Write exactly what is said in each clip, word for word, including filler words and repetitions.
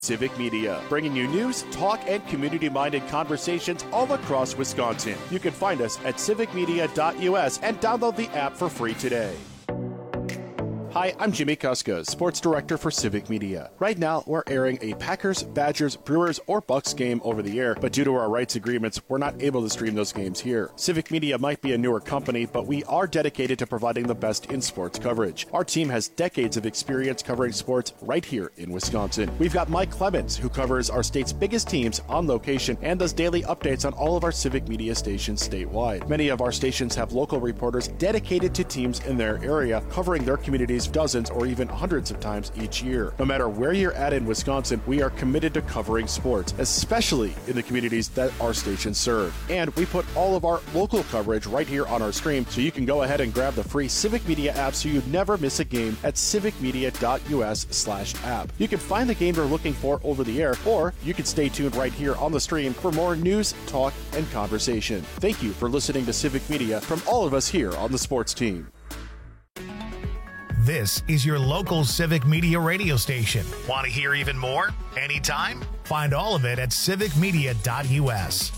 Civic Media, bringing you news, talk, and community-minded conversations all across Wisconsin. You can find us at civic media dot u s and download the app for free today. Hi, I'm Jimmy Kuska, Sports Director for Civic Media. Right now, we're airing a Packers, Badgers, Brewers, or Bucks game over the air, but due to our rights agreements, we're not able to stream those games here. Civic Media might be a newer company, but we are dedicated to providing the best in sports coverage. Our team has decades of experience covering sports right here in Wisconsin. We've got Mike Clemens, who covers our state's biggest teams on location and does daily updates on all of our Civic Media stations statewide. Many of our stations have local reporters dedicated to teams in their area, covering their communities dozens or even hundreds of times each year. No matter where you're at in Wisconsin, we are committed to covering sports, especially in the communities that our stations serve. And we put all of our local coverage right here on our stream, so you can go ahead and grab the free Civic Media app so you never miss a game at civic media dot u s slash app. You can find the game you're looking for over the air, or you can stay tuned right here on the stream for more news, talk, and conversation. Thank you for listening to Civic Media from all of us here on the sports team. This is your local Civic Media radio station. Want to hear even more? Anytime? Find all of it at civic media dot u s.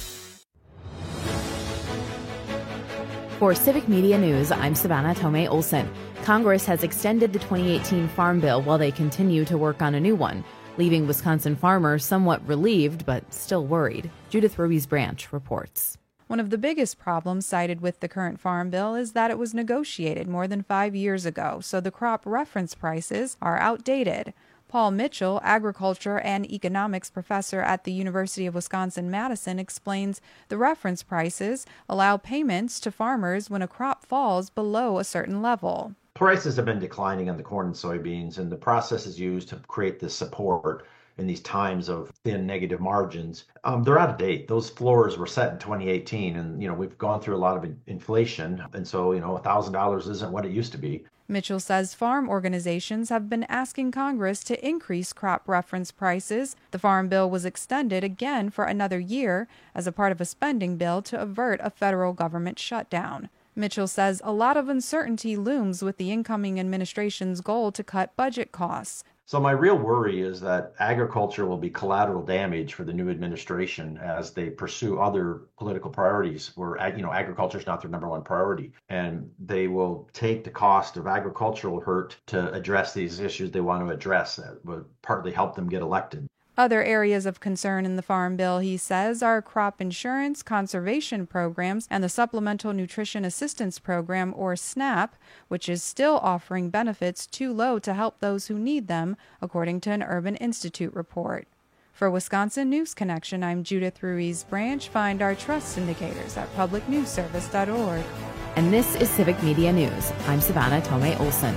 For Civic Media News, I'm Savannah Tomei Olson. Congress has extended the twenty eighteen Farm Bill while they continue to work on a new one, leaving Wisconsin farmers somewhat relieved but still worried. Judith Ruiz-Branch reports. One of the biggest problems cited with the current Farm Bill is that it was negotiated more than five years ago, so the crop reference prices are outdated. Paul Mitchell, agriculture and economics professor at the University of Wisconsin-Madison, explains the reference prices allow payments to farmers when a crop falls below a certain level. Prices have been declining on the corn and soybeans, and the process is used to create this support in these times of thin negative margins. Um, they're out of date. Those floors were set in twenty eighteen, and you know we've gone through a lot of in- inflation, and so you know one thousand dollars isn't what it used to be. Mitchell says farm organizations have been asking Congress to increase crop reference prices. The Farm Bill was extended again for another year as a part of a spending bill to avert a federal government shutdown. Mitchell says a lot of uncertainty looms with the incoming administration's goal to cut budget costs. So my real worry is that agriculture will be collateral damage for the new administration as they pursue other political priorities where, you know, agriculture is not their number one priority. And they will take the cost of agricultural hurt to address these issues they want to address that would partly help them get elected. Other areas of concern in the Farm Bill, he says, are crop insurance, conservation programs, and the Supplemental Nutrition Assistance Program, or SNAP, which is still offering benefits too low to help those who need them, according to an Urban Institute report. For Wisconsin News Connection, I'm Judith Ruiz-Branch. Find our trust indicators at public news service dot org. And this is Civic Media News. I'm Savannah Tomei Olson.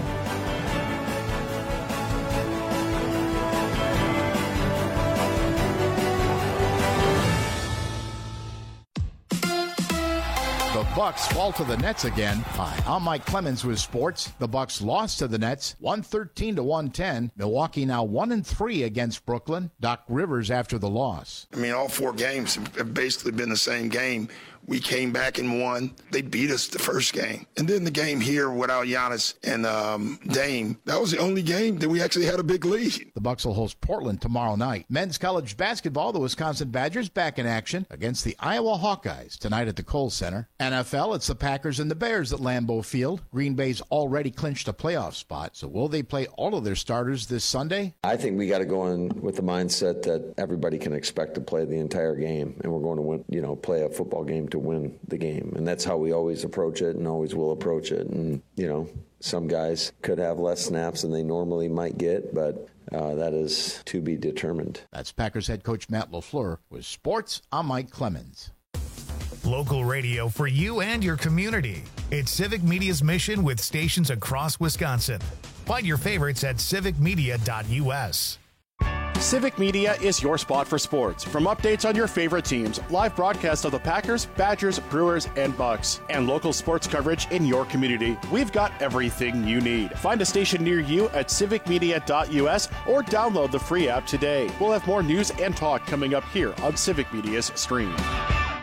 The Bucks fall to the Nets again. Hi, I'm Mike Clemens with sports. The Bucks lost to the Nets one thirteen to one ten. Milwaukee now one and three against Brooklyn. Doc Rivers after the loss. I mean, all four games have basically been the same game. We came back and won. They beat us the first game. And then the game here without Giannis and um, Dame, that was the only game that we actually had a big lead. The Bucks will host Portland tomorrow night. Men's college basketball, the Wisconsin Badgers back in action against the Iowa Hawkeyes tonight at the Kohl Center. N F L, it's the Packers and the Bears at Lambeau Field. Green Bay's already clinched a playoff spot, so will they play all of their starters this Sunday? I think we got to go in with the mindset that everybody can expect to play the entire game, and we're going to win, you know, play a football game to win the game. And that's how we always approach it and always will approach it. And, you know, some guys could have less snaps than they normally might get, but uh, that is to be determined. That's Packers head coach Matt LaFleur. With sports, I'm Mike Clemens. Local radio for you and your community. It's Civic Media's mission with stations across Wisconsin. Find your favorites at civic media dot u s. Civic Media is your spot for sports. From updates on your favorite teams, live broadcasts of the Packers, Badgers, Brewers, and Bucks, and local sports coverage in your community, we've got everything you need. Find a station near you at civic media dot u s or download the free app today. We'll have more news and talk coming up here on Civic Media's stream.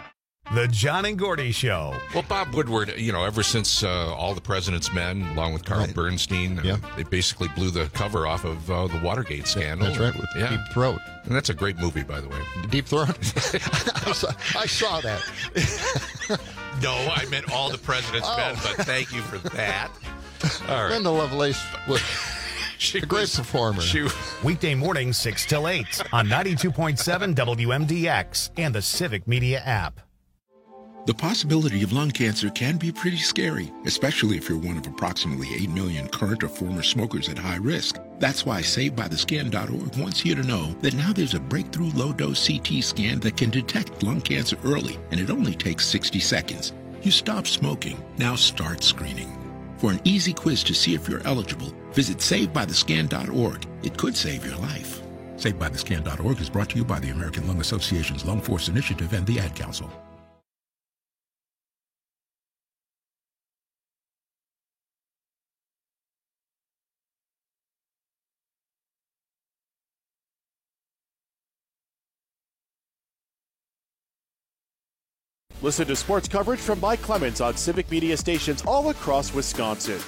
The John and Gordy Show. Well, Bob Woodward, you know, ever since uh, All the President's Men, along with Carl right. Bernstein, yeah. uh, they basically blew the cover off of uh, the Watergate scandal. That's right, with yeah. Deep Throat. And that's a great movie, by the way. Deep Throat? I, saw, I saw that. No, I meant All the President's Oh. Men, but thank you for that. All right. Linda Lovelace was She a great was, performer. She, Weekday mornings, six till eight on ninety-two point seven W M D X and the Civic Media app. The possibility of lung cancer can be pretty scary, especially if you're one of approximately eight million current or former smokers at high risk. That's why Saved By The Scan dot org wants you to know that now there's a breakthrough low-dose C T scan that can detect lung cancer early, and it only takes sixty seconds. You stop smoking, now start screening. For an easy quiz to see if you're eligible, visit Saved By The Scan dot org. It could save your life. Saved By The Scan dot org is brought to you by the American Lung Association's Lung Force Initiative and the Ad Council. Listen to sports coverage from Mike Clemens on Civic Media stations all across Wisconsin.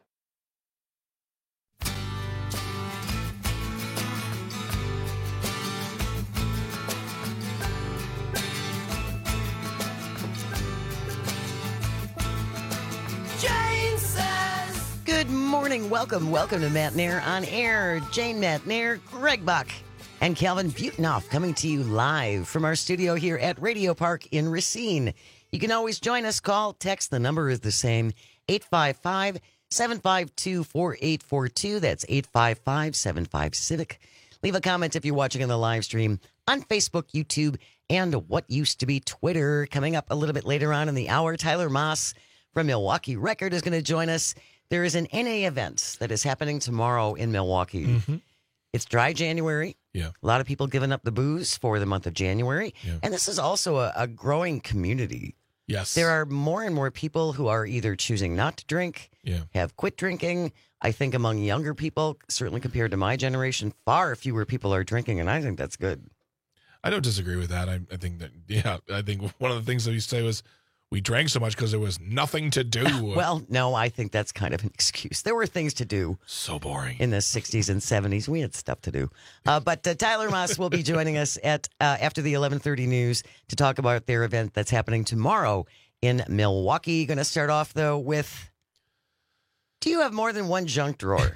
Good morning. Welcome. Welcome to Matt Nair on Air. Jane Matt Nair, Greg Buck, and Calvin Butenoff coming to you live from our studio here at Radio Park in Racine. You can always join us. Call, text. The number is the same, eight five five, seven five two, four eight four two. That's eight five five, seven five, Civic. Leave a comment if you're watching on the live stream on Facebook, YouTube, and what used to be Twitter. Coming up a little bit later on in the hour, Tyler Moss from Milwaukee Record is going to join us. There is an N A event that is happening tomorrow in Milwaukee. Mm-hmm. It's dry January. Yeah. A lot of people giving up the booze for the month of January. Yeah. And this is also a, a growing community. Yes. There are more and more people who are either choosing not to drink, Yeah. have quit drinking. I think among younger people, certainly compared to my generation, far fewer people are drinking, and I think that's good. I don't disagree with that. I, I think that, yeah, I think one of the things that we used to say was we drank so much because there was nothing to do. Well, no, I think that's kind of an excuse. There were things to do. So boring. In the sixties and seventies. We had stuff to do. Uh, but uh, Tyler Moss will be joining us at uh, after the eleven thirty news to talk about their event that's happening tomorrow in Milwaukee. Going to start off, though, with, do you have more than one junk drawer?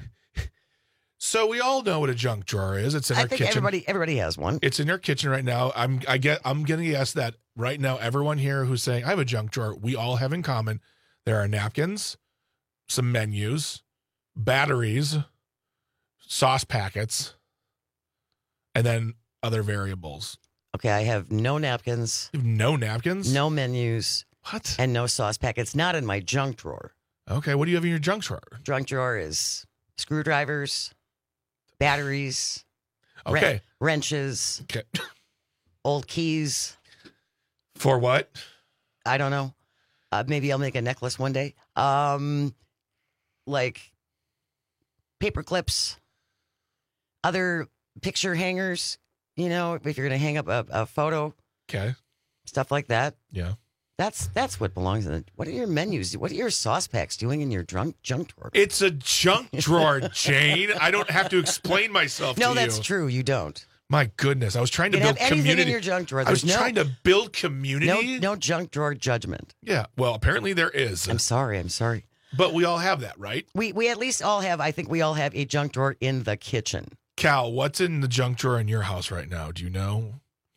So we all know what a junk drawer is. It's in I our think kitchen. everybody everybody has one. It's in your kitchen right now. I'm I get I'm getting guess that right now everyone here who's saying I have a junk drawer, we all have in common there are napkins, some menus, batteries, sauce packets, and then other variables. Okay, I have no napkins. You have no napkins? No menus. What? And no sauce packets. Not in my junk drawer. Okay, what do you have in your junk drawer? Junk drawer is screwdrivers, batteries, Okay. wren- wrenches, Okay. old keys. For what? I don't know. Uh, maybe I'll make a necklace one day. Um, like paper clips, other picture hangers. You know, if you're going to hang up a, a photo, Okay. stuff like that. Yeah. That's that's what belongs in it. What are your menus? What are your sauce packs doing in your drunk junk drawer? It's a junk drawer, Jane. I don't have to explain myself No, to you. that's true. You don't. My goodness. I was trying to You can build have anything community. in your junk drawer. I was There's no- trying to build community. No, no junk drawer judgment. Yeah. Well, apparently there is. I'm sorry. I'm sorry. But we all have that, right? We we at least all have. I think we all have a junk drawer in the kitchen. Cal, what's in the junk drawer in your house right now? Do you know?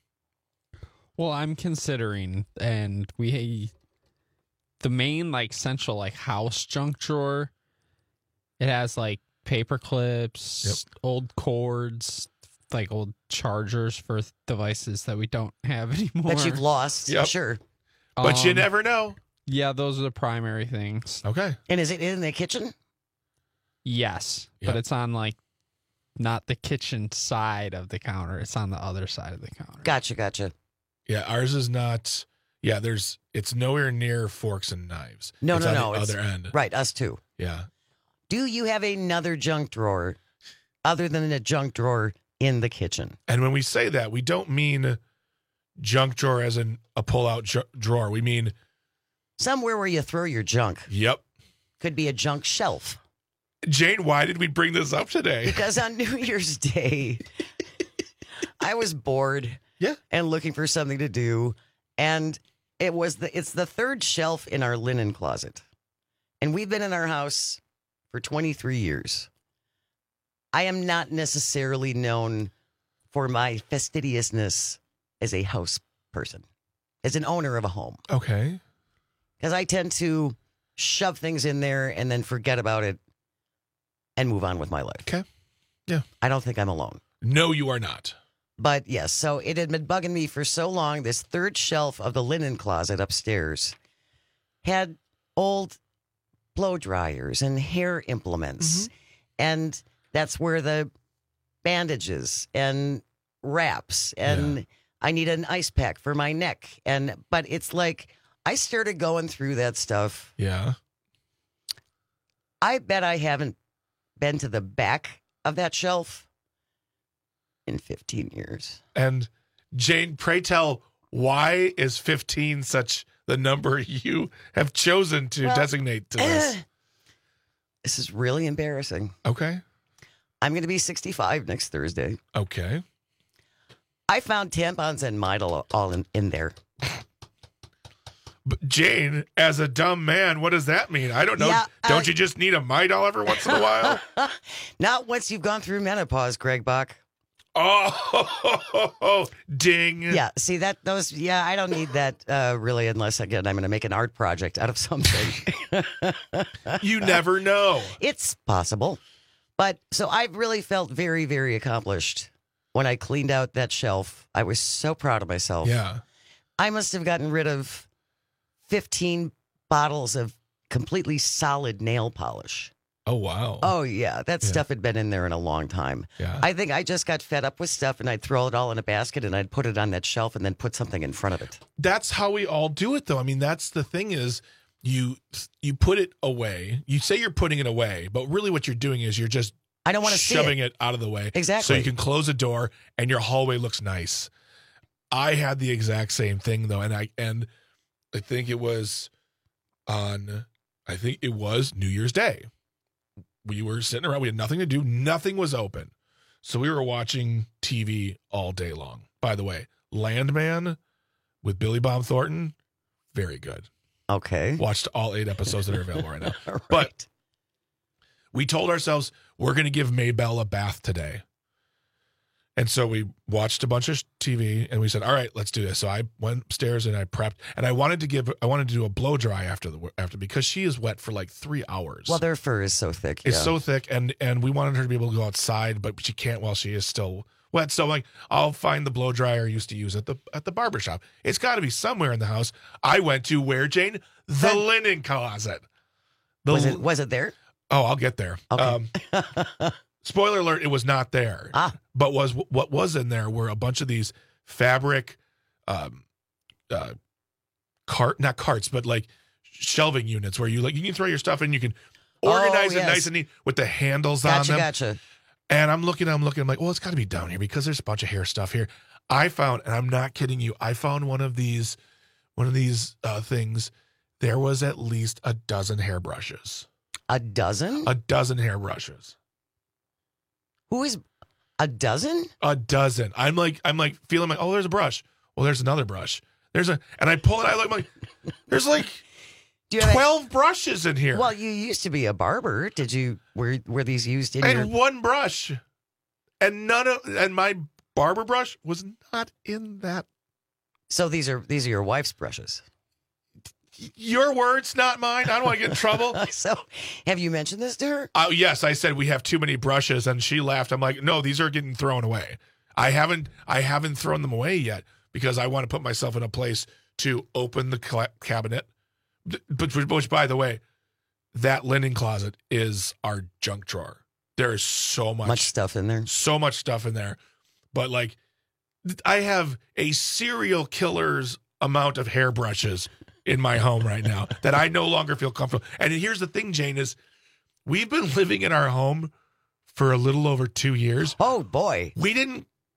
Well, I'm considering, and we the main like central like house junk drawer. It has like paper clips, Yep. old cords, like old chargers for devices that we don't have anymore. That you've lost. Yep. Sure. But you Um, never know. Yeah, those are the primary things. Okay. And is it in the kitchen? Yes, Yep. but it's on like not the kitchen side of the counter. It's on the other side of the counter. Gotcha. Gotcha. Yeah, ours is not. Yeah, there's. It's nowhere near forks and knives. No, it's no, on no. The it's- other end. Right. Us too. Yeah. Do you have another junk drawer other than a junk drawer in the kitchen? And when we say that, we don't mean junk drawer as in a pull-out ju- drawer. We mean somewhere where you throw your junk. Yep. Could be a junk shelf. Jane, why did we bring this up today? Because on New Year's Day, I was bored yeah. and looking for something to do. And it was the it's the third shelf in our linen closet. And we've been in our house for twenty-three years. I am not necessarily known for my fastidiousness as a house person, as an owner of a home. Okay. Because I tend to shove things in there and then forget about it and move on with my life. Okay. Yeah. I don't think I'm alone. No, you are not. But yes, so it had been bugging me for so long. This third shelf of the linen closet upstairs had old blow dryers and hair implements. Mm-hmm. And that's where the bandages and wraps and yeah. I need an ice pack for my neck. And but it's like I started going through that stuff. Yeah. I bet I haven't been to the back of that shelf in fifteen years. And Jane, pray tell, why is fifteen such the number you have chosen to well, designate to this? Uh, this is really embarrassing. Okay. I'm going to be sixty-five next Thursday. Okay. I found tampons and Midol all in, in there. But Jane, as a dumb man, what does that mean? I don't know. Yeah, uh, don't you just need a Midol every once in a while? Not once you've gone through menopause, Greg Bach. Oh, ding. Yeah, see that those yeah, I don't need that uh, really unless again I'm going to make an art project out of something. You never know. It's possible. But so I've really felt very very accomplished when I cleaned out that shelf. I was so proud of myself. Yeah. I must have gotten rid of fifteen bottles of completely solid nail polish. Oh, wow. Oh, yeah. That yeah. stuff had been in there in a long time. Yeah. I think I just got fed up with stuff and I'd throw it all in a basket and I'd put it on that shelf and then put something in front of it. That's how we all do it, though. I mean, that's the thing is you you put it away. You say you're putting it away, but really what you're doing is you're just I don't want to shoving see it. it out of the way. Exactly. So you can close a door and your hallway looks nice. I had the exact same thing, though, and I and I think it was on, I think it was New Year's Day. We were sitting around. We had nothing to do. Nothing was open. So we were watching T V all day long. By the way, Landman with Billy Bob Thornton, very good. Okay. Watched all eight episodes that are available right now. Right. But we told ourselves we're going to give Maybelle a bath today. And so we watched a bunch of T V and we said, all right, let's do this. So I went upstairs and I prepped and I wanted to give, I wanted to do a blow dry after the, after, because she is wet for like three hours. Well, their fur is so thick. It's yeah. so thick. And, and we wanted her to be able to go outside, but she can't while she is still wet. So like, I'll find the blow dryer I used to use at the, at the barber shop. It's got to be somewhere in the house. I went to where, Jane? The that, linen closet. The, was it, was it there? Oh, I'll get there. Okay. Um, spoiler alert, it was not there. Ah. But was what was in there were a bunch of these fabric um uh cart not carts, but like shelving units where you like you can throw your stuff in, you can organize oh, yes. it nice and neat with the handles gotcha, on them. Gotcha. And I'm looking, I'm looking, I'm like, well, it's gotta be down here because there's a bunch of hair stuff here. I found, and I'm not kidding you, I found one of these one of these uh things. There was at least a dozen hairbrushes. A dozen? A dozen hairbrushes. Who is a dozen? A dozen. I'm like, I'm like feeling like, oh, there's a brush. Well, there's another brush. There's a, and I pull it. I look like, there's like Do you twelve a, brushes in here. Well, you used to be a barber. Did you? Were were these used in I your? had one brush, and none of, and my barber brush was not in that. So these are these are your wife's brushes. Your words, not mine. I don't want to get in trouble. So, have you mentioned this to her? Oh, yes. I said we have too many brushes, and she laughed. I'm like, no, these are getting thrown away. I haven't, I haven't thrown them away yet because I want to put myself in a place to open the cl- cabinet. But which, by the way, that linen closet is our junk drawer. There is so much, much stuff in there. So much stuff in there, but like, I have a serial killer's amount of hairbrushes in my home right now that I no longer feel comfortable. And here's the thing, Jane, is we've been living in our home for a little over two years. Oh, boy. We didn't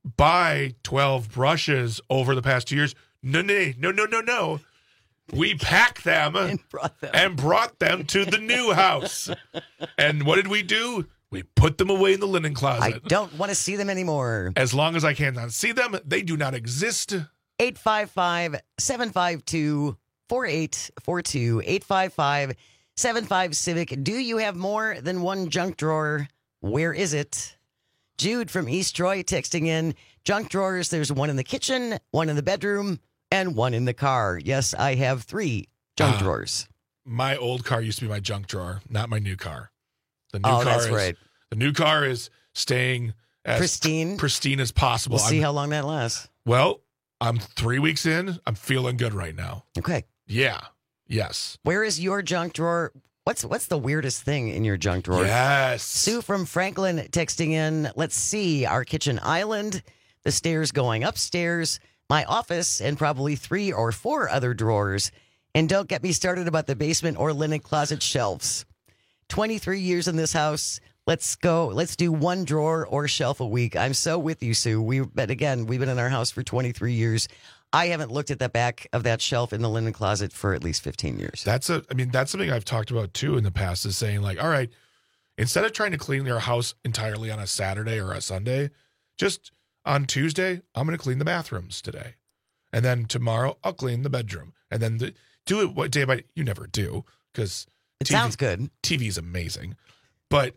buy twelve brushes over the past two years. No, no, no, no, no, no. We packed them and brought them. and brought them to the new house. And what did we do? We put them away in the linen closet. I don't want to see them anymore. As long as I cannot see them, they do not exist. eight five five, seven five two, four eight four two. eight five five, seven five Civic. Do you have more than one junk drawer? Where is it? Jude from East Troy texting in, junk drawers, there's one in the kitchen, one in the bedroom, and one in the car. Yes, I have three junk uh, drawers. My old car used to be my junk drawer, not my new car. The new oh, car that's is, right. The new car is staying as pristine, pristine as possible. We'll see I'm, how long that lasts. Well, I'm three weeks in. I'm feeling good right now. Okay. Yeah. Yes. Where is your junk drawer? What's what's the weirdest thing in your junk drawer? Yes. Sue from Franklin texting in, let's see, our kitchen island, the stairs going upstairs, my office, and probably three or four other drawers. And don't get me started about the basement or linen closet shelves. twenty-three years in this house. Let's go. Let's do one drawer or shelf a week. I'm so with you, Sue. We, but again, we've been in our house for twenty-three years. I haven't looked at the back of that shelf in the linen closet for at least fifteen years. That's a, I mean, that's something I've talked about too in the past is saying like, all right, instead of trying to clean your house entirely on a Saturday or a Sunday, just on Tuesday, I'm going to clean the bathrooms today. And then tomorrow I'll clean the bedroom. And then the, do it what day by, you never do because it T V, sounds good. T V is amazing. But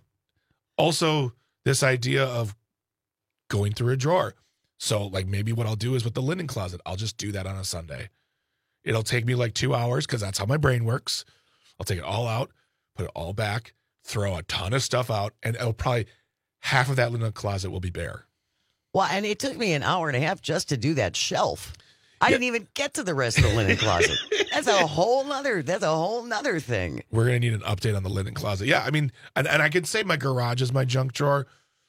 also this idea of going through a drawer. So, like, maybe what I'll do is with the linen closet, I'll just do that on a Sunday. It'll take me like two hours because that's how my brain works. I'll take it all out, put it all back, throw a ton of stuff out, and it'll probably half of that linen closet will be bare. Well, and it took me an hour and a half just to do that shelf. I Yeah. didn't even get to the rest of the linen closet. That's a whole nother, that's a whole nother thing. We're going to need an update on the linen closet. Yeah, I mean, and, and I can say my garage is my junk drawer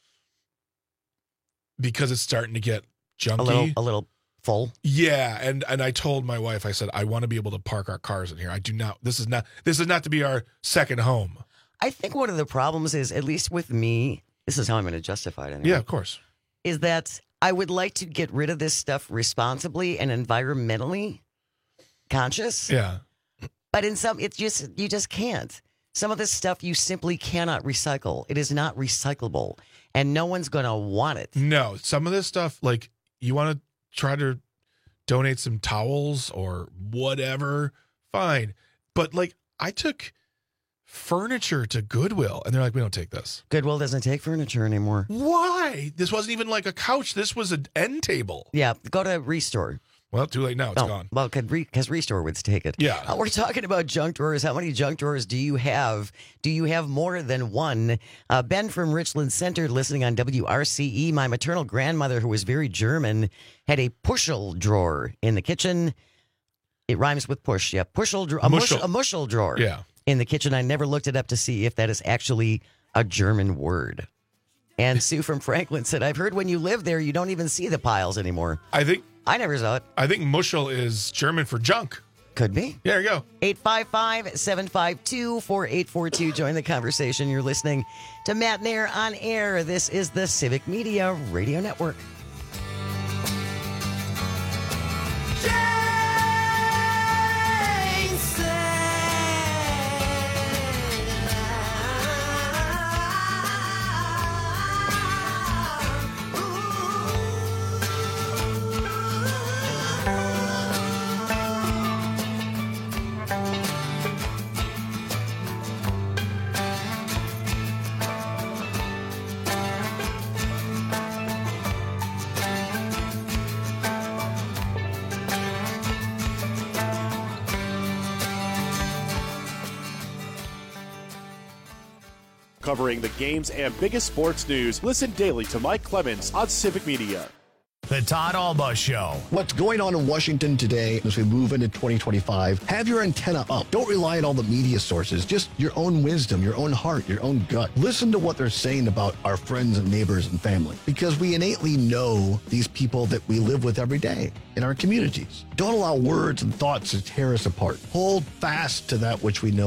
because it's starting to get junky. A little, a little full. Yeah, and and I told my wife, I said, I want to be able to park our cars in here. I do not. This is not. This is not to be our second home. I think one of the problems is, at least with me, this is how I'm going to justify it anyway. Yeah, of course. Is that I would like to get rid of this stuff responsibly and environmentally conscious. Yeah. But in some, it's just, you just can't. Some of this stuff you simply cannot recycle. It is not recyclable, and no one's going to want it. No, some of this stuff, like you want to try to donate some towels or whatever, fine. But like I took furniture to Goodwill and they're like, we don't take this. Goodwill doesn't take furniture anymore. Why? This wasn't even like a couch. This was an end table. Yeah, go to Restore. Well, too late now. It's oh, gone. Well, because Restore would take it. Yeah. Uh, we're talking about junk drawers. How many junk drawers do you have? Do you have more than one? Uh, Ben from Richland Center, listening on W R C E. My maternal grandmother, who was very German, had a pushel drawer in the kitchen. It rhymes with push. Yeah, pushel drawer. A mushel. a mushel drawer. Yeah. In the kitchen. I never looked it up to see if that is actually a German word. And Sue from Franklin said, I've heard when you live there, you don't even see the piles anymore. I think I never saw it. I think mushel is German for junk. Could be. There you go. eight five five, seven five two, four eight four two. Join the conversation. You're listening to Matt Nair on air. This is the Civic Media Radio Network. Covering the games and biggest sports news, listen daily to Mike Clemens on Civic Media. The Todd Alba Show. What's going on in Washington today as we move into twenty twenty-five? Have your antenna up. Don't rely on all the media sources. Just your own wisdom, your own heart, your own gut. Listen to what they're saying about our friends and neighbors and family, because we innately know these people that we live with every day in our communities. Don't allow words and thoughts to tear us apart. Hold fast to that which we know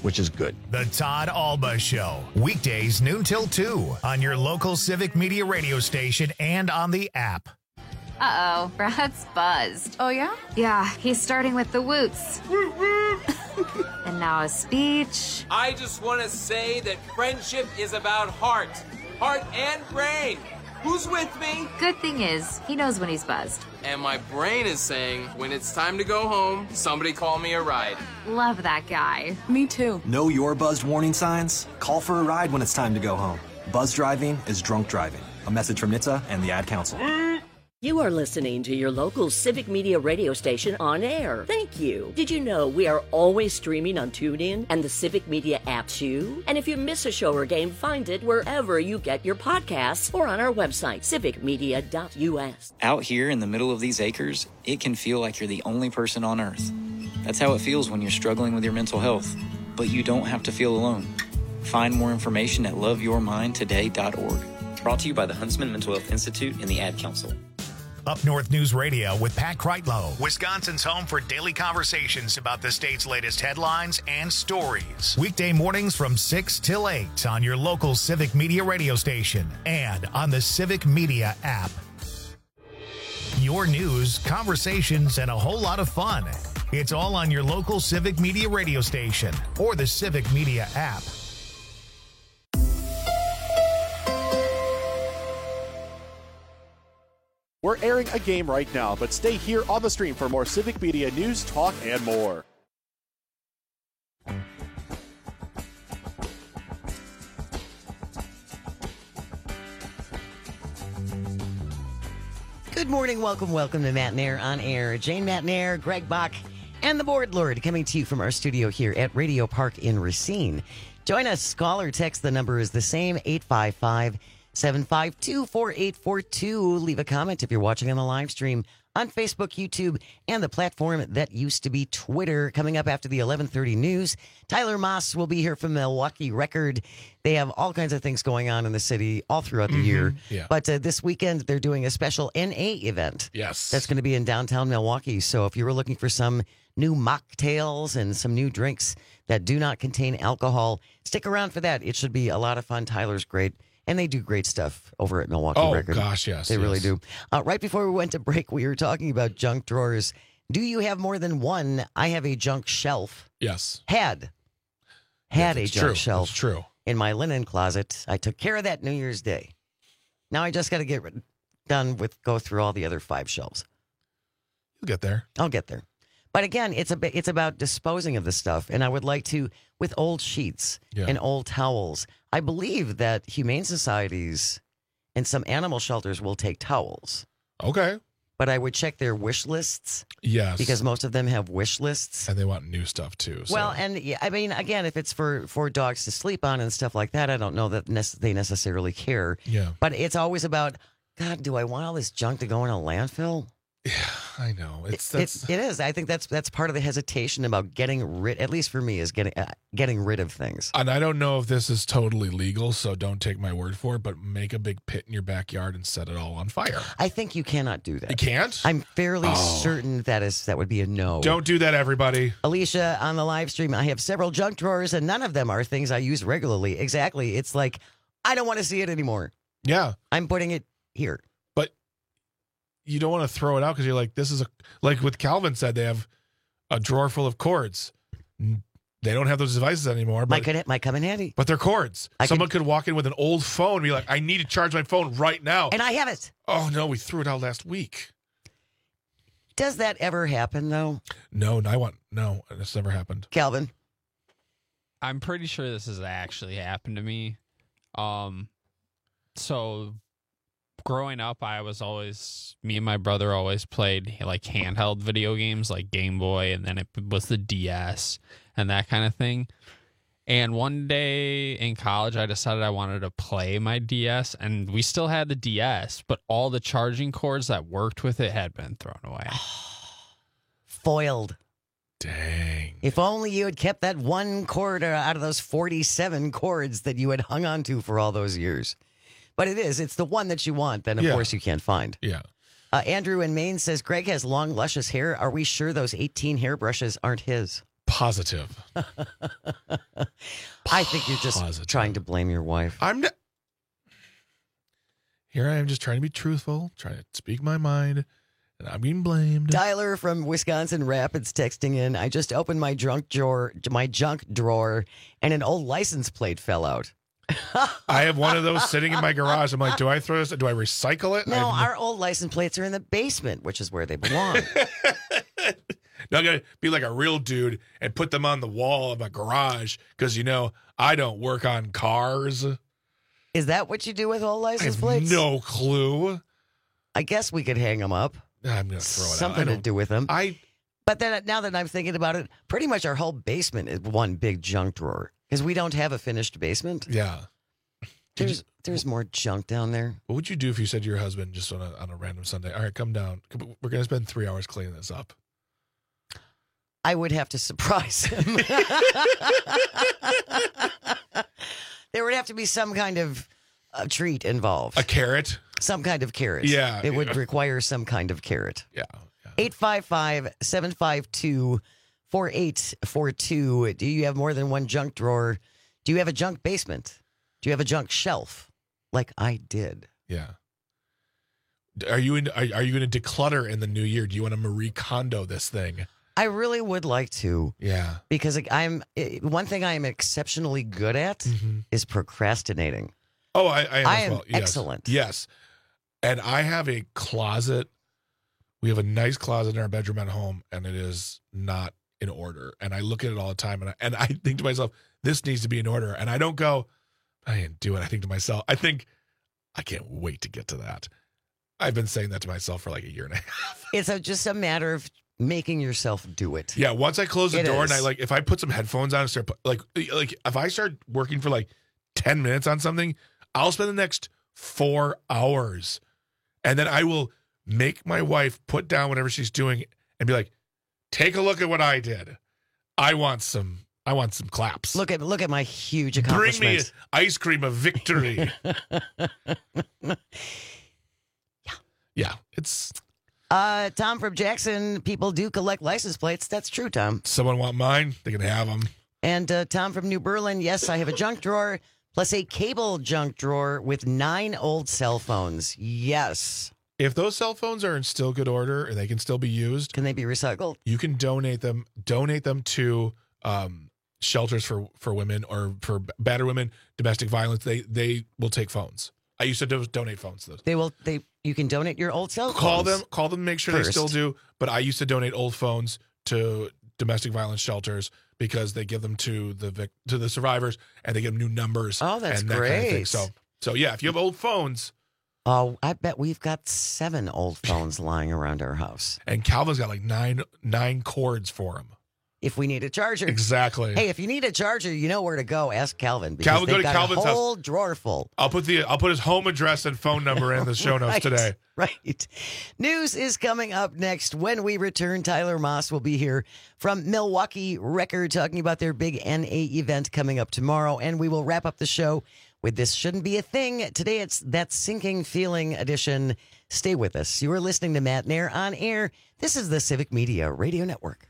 which is good. The Todd Alba Show, weekdays noon till two on your local Civic Media radio station and on the app. Uh-oh, Brad's buzzed. Oh, yeah? Yeah, he's starting with the woots. And now a speech. I just want to say that friendship is about heart. Heart and brain. Who's with me? Good thing is, he knows when he's buzzed. And my brain is saying, when it's time to go home, somebody call me a ride. Love that guy. Me too. Know your buzzed warning signs? Call for a ride when it's time to go home. Buzz driving is drunk driving. A message from N H T S A and the Ad Council. You are listening to your local Civic Media radio station on air. Thank you. Did you know we are always streaming on TuneIn and the Civic Media app too? And if you miss a show or game, find it wherever you get your podcasts or on our website, civic media dot U S. Out here in the middle of these acres, it can feel like you're the only person on Earth. That's how it feels when you're struggling with your mental health. But you don't have to feel alone. Find more information at love your mind today dot org. Brought to you by the Huntsman Mental Health Institute and the Ad Council. Up North News Radio with Pat Kreitlow, Wisconsin's home for daily conversations about the state's latest headlines and stories. Weekday mornings from six till eight on your local Civic Media radio station and on the Civic Media app. Your news, conversations, and a whole lot of fun. It's all on your local Civic Media radio station or the Civic Media app. We're airing a game right now, but stay here on the stream for more Civic Media news, talk, and more. Good morning, welcome, welcome to Matt Nair on Air. Jane Matt Nair, Greg Bach, and the Board Lord coming to you from our studio here at Radio Park in Racine. Join us, call or text. The number is the same, eight five five, seven five two, four eight four two. Leave a comment if you're watching on the live stream on Facebook, YouTube, and the platform that used to be Twitter. Coming up after the eleven thirty news, Tyler Moss will be here from Milwaukee Record. They have all kinds of things going on in the city all throughout the Mm-hmm. year. Yeah. But uh, this weekend, they're doing a special N A event. Yes. That's going to be in downtown Milwaukee. So if you were looking for some new mocktails and some new drinks that do not contain alcohol, stick around for that. It should be a lot of fun. Tyler's great. And they do great stuff over at Milwaukee Oh, Record. gosh, yes, They really yes. do. Uh, right before we went to break, we were talking about junk drawers. Do you have more than one? I have a junk shelf. Yes. Had. Had Yeah, a that's junk true. shelf. That's true. In my linen closet. I took care of that New Year's Day. Now I just got to get rid- done with go through all the other five shelves. You'll get there. I'll get there. But again, it's a bit, it's about disposing of the stuff, and I would like to with old sheets Yeah. and old towels. I believe that humane societies and some animal shelters will take towels. Okay. But I would check their wish lists. Yes. Because most of them have wish lists. And they want new stuff too. So. Well, and yeah, I mean, again, if it's for, for dogs to sleep on and stuff like that, I don't know that nec- they necessarily care. Yeah. But it's always about, God, do I want all this junk to go in a landfill? I know. It's It, that's, it, it is. I think that's that's part of the hesitation about getting rid. At least for me, is getting uh, getting rid of things. and I don't know if this is totally legal, so don't take my word for it, but make a big pit in your backyard and set it all on fire. I think you cannot do that. You can't? I'm fairly Oh. certain that is that would be a no. Don't do that, everybody. Alicia, on the live stream, I have several junk drawers, and none of them are things I use regularly. Exactly. It's like I don't want to see it anymore. Yeah. I'm putting it here. But you don't want to throw it out because you're like, this is a, like what Calvin said, they have a drawer full of cords. They don't have those devices anymore, Might, but, could, might come in handy. but they're cords. I Someone could, walk in with an old phone and be like, I need to charge my phone right now. And I have it. Oh, no, we threw it out last week. Does that ever happen, though? No, I want, no, this never happened. Calvin? I'm pretty sure this has actually happened to me. Um, so growing up, I was always, me and my brother always played like handheld video games like Game Boy, and then it was the D S and that kind of thing. And one day in college, I decided I wanted to play my D S, and we still had the D S, but all the charging cords that worked with it had been thrown away. Foiled. Dang. If only you had kept that one cord out of those forty-seven cords that you had hung on to for all those years. But it is. It's the one that you want, then, of Yeah. course, you can't find. Yeah. Uh, Andrew in Maine says, Greg has long, luscious hair. Are we sure those eighteen hairbrushes aren't his? Positive. I think you're just Positive. trying to blame your wife. I'm not. Here I am just trying to be truthful, trying to speak my mind, and I'm being blamed. Tyler from Wisconsin Rapids texting in, I just opened my junk drawer, my junk drawer, and an old license plate fell out. I have one of those sitting in my garage. I'm like, do I throw this? Do I recycle it? No, I our old license plates are in the basement, which is where they belong. Now I'm going to be like a real dude and put them on the wall of my garage because, you know, I don't work on cars. Is that what you do with old license I have plates? no clue. I guess we could hang them up. I'm going to throw it Something out. to do with them. I. But then now that I'm thinking about it, pretty much our whole basement is one big junk drawer because we don't have a finished basement. Yeah. There's you, there's more junk down there. What would you do if you said to your husband just on a, on a random Sunday, all right, come down. We're going to spend three hours cleaning this up. I would have to surprise him. There would have to be some kind of uh, treat involved. A carrot? Some kind of carrot. Yeah. It would require some kind of carrot. Yeah. eight five five, seven five two, four eight four two. Do you have more than one junk drawer? Do you have a junk basement? Do you have a junk shelf? Like I did. Yeah. Are you in, are, are you going to declutter in the new year? Do you want to Marie Kondo this thing? I really would like to. Yeah. Because I'm one thing I am exceptionally good at mm-hmm. is procrastinating. Oh, I, I am, I as am well. Yes. excellent. Yes. And I have a closet. We have a nice closet in our bedroom at home, and it is not in order. And I look at it all the time, and I, and I think to myself, this needs to be in order. And I don't go, I didn't do it. I think to myself, I think, I can't wait to get to that. I've been saying that to myself for like a year and a half. It's a, just a matter of making yourself do it. Yeah, once I close the it door is. and I like, if I put some headphones on and start, like, like if I start working for like ten minutes on something, I'll spend the next four hours. And then I will make my wife put down whatever she's doing and be like, take a look at what I did. I want some, I want some claps. Look at look at my huge Bring me accomplishment. ice cream of victory. yeah. Yeah, it's... Uh, Tom from Jackson, people do collect license plates. That's true, Tom. Someone want mine? They can have them. And uh, Tom from New Berlin, yes, I have a junk drawer plus a cable junk drawer with nine old cell phones. Yes. If those cell phones are in still good order and they can still be used, can they be recycled? You can donate them. Donate them to um, shelters for, for women or for battered women, domestic violence. They they will take phones. I used to do, donate phones to those. They will. They you can donate your old cell phones. Call them. Call them. Make sure first. They still do. But I used to donate old phones to domestic violence shelters because they give them to the vic, to the survivors and they give them new numbers. Oh, that's and that great. Kind of thing. So so yeah, if you have old phones. Oh, I bet we've got seven old phones lying around our house. And Calvin's got like nine nine cords for him. If we need a charger. Exactly. Hey, if you need a charger, you know where to go. Ask Calvin. Because Calvin, they've go to got Calvin's a whole house. drawer full. I'll put the I'll put his home address and phone number in the show notes right, today. Right. News is coming up next. When we return, Tyler Moss will be here from Milwaukee Record talking about their big N A event coming up tomorrow. And we will wrap up the show with This Shouldn't Be a Thing. Today it's That Sinking Feeling edition. Stay with us. You are listening to Matt Nair on air. This is the Civic Media Radio Network.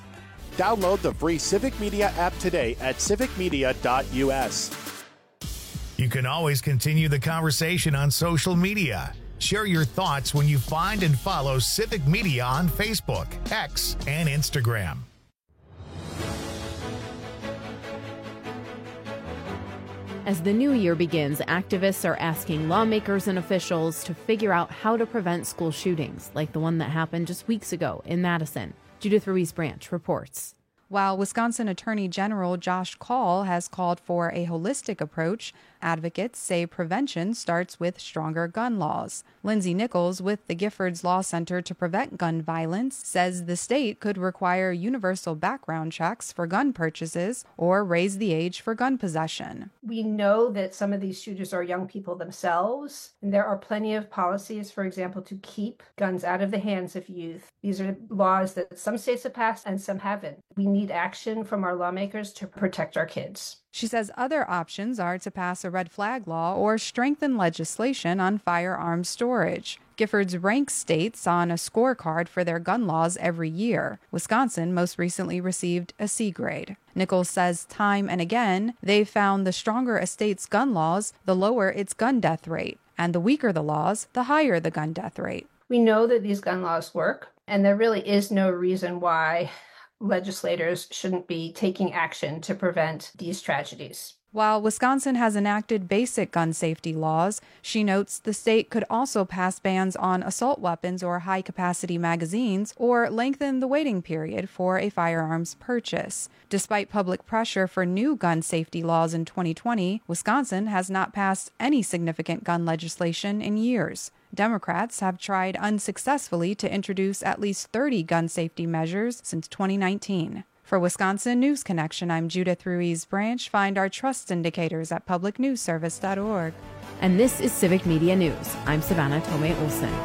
Download the free Civic Media app today at civic media dot u s. You can always continue the conversation on social media. Share your thoughts when you find and follow Civic Media on Facebook, X, and Instagram. As the new year begins, activists are asking lawmakers and officials to figure out how to prevent school shootings, like the one that happened just weeks ago in Madison. Judith Ruiz-Branch reports. While Wisconsin Attorney General Josh Kaul has called for a holistic approach, advocates say prevention starts with stronger gun laws. Lindsay Nichols with the Giffords Law Center to Prevent Gun Violence says the state could require universal background checks for gun purchases or raise the age for gun possession. We know that some of these shooters are young people themselves, and there are plenty of policies, for example, to keep guns out of the hands of youth. These are laws that some states have passed and some haven't. We need action from our lawmakers to protect our kids. She says other options are to pass a red flag law or strengthen legislation on firearms storage. Giffords ranks states on a scorecard for their gun laws every year. Wisconsin most recently received a C grade. Nichols says time and again, they've found the stronger a state's gun laws, the lower its gun death rate. And the weaker the laws, the higher the gun death rate. We know that these gun laws work, and there really is no reason why legislators shouldn't be taking action to prevent these tragedies. While Wisconsin has enacted basic gun safety laws, she notes the state could also pass bans on assault weapons or high-capacity magazines or lengthen the waiting period for a firearms purchase. Despite public pressure for new gun safety laws in twenty twenty, Wisconsin has not passed any significant gun legislation in years. Democrats have tried unsuccessfully to introduce at least thirty gun safety measures since twenty nineteen. For Wisconsin News Connection, I'm Judith Ruiz-Branch. Find our trust indicators at public news service dot org. And this is Civic Media News. I'm Savannah Tomei Olson.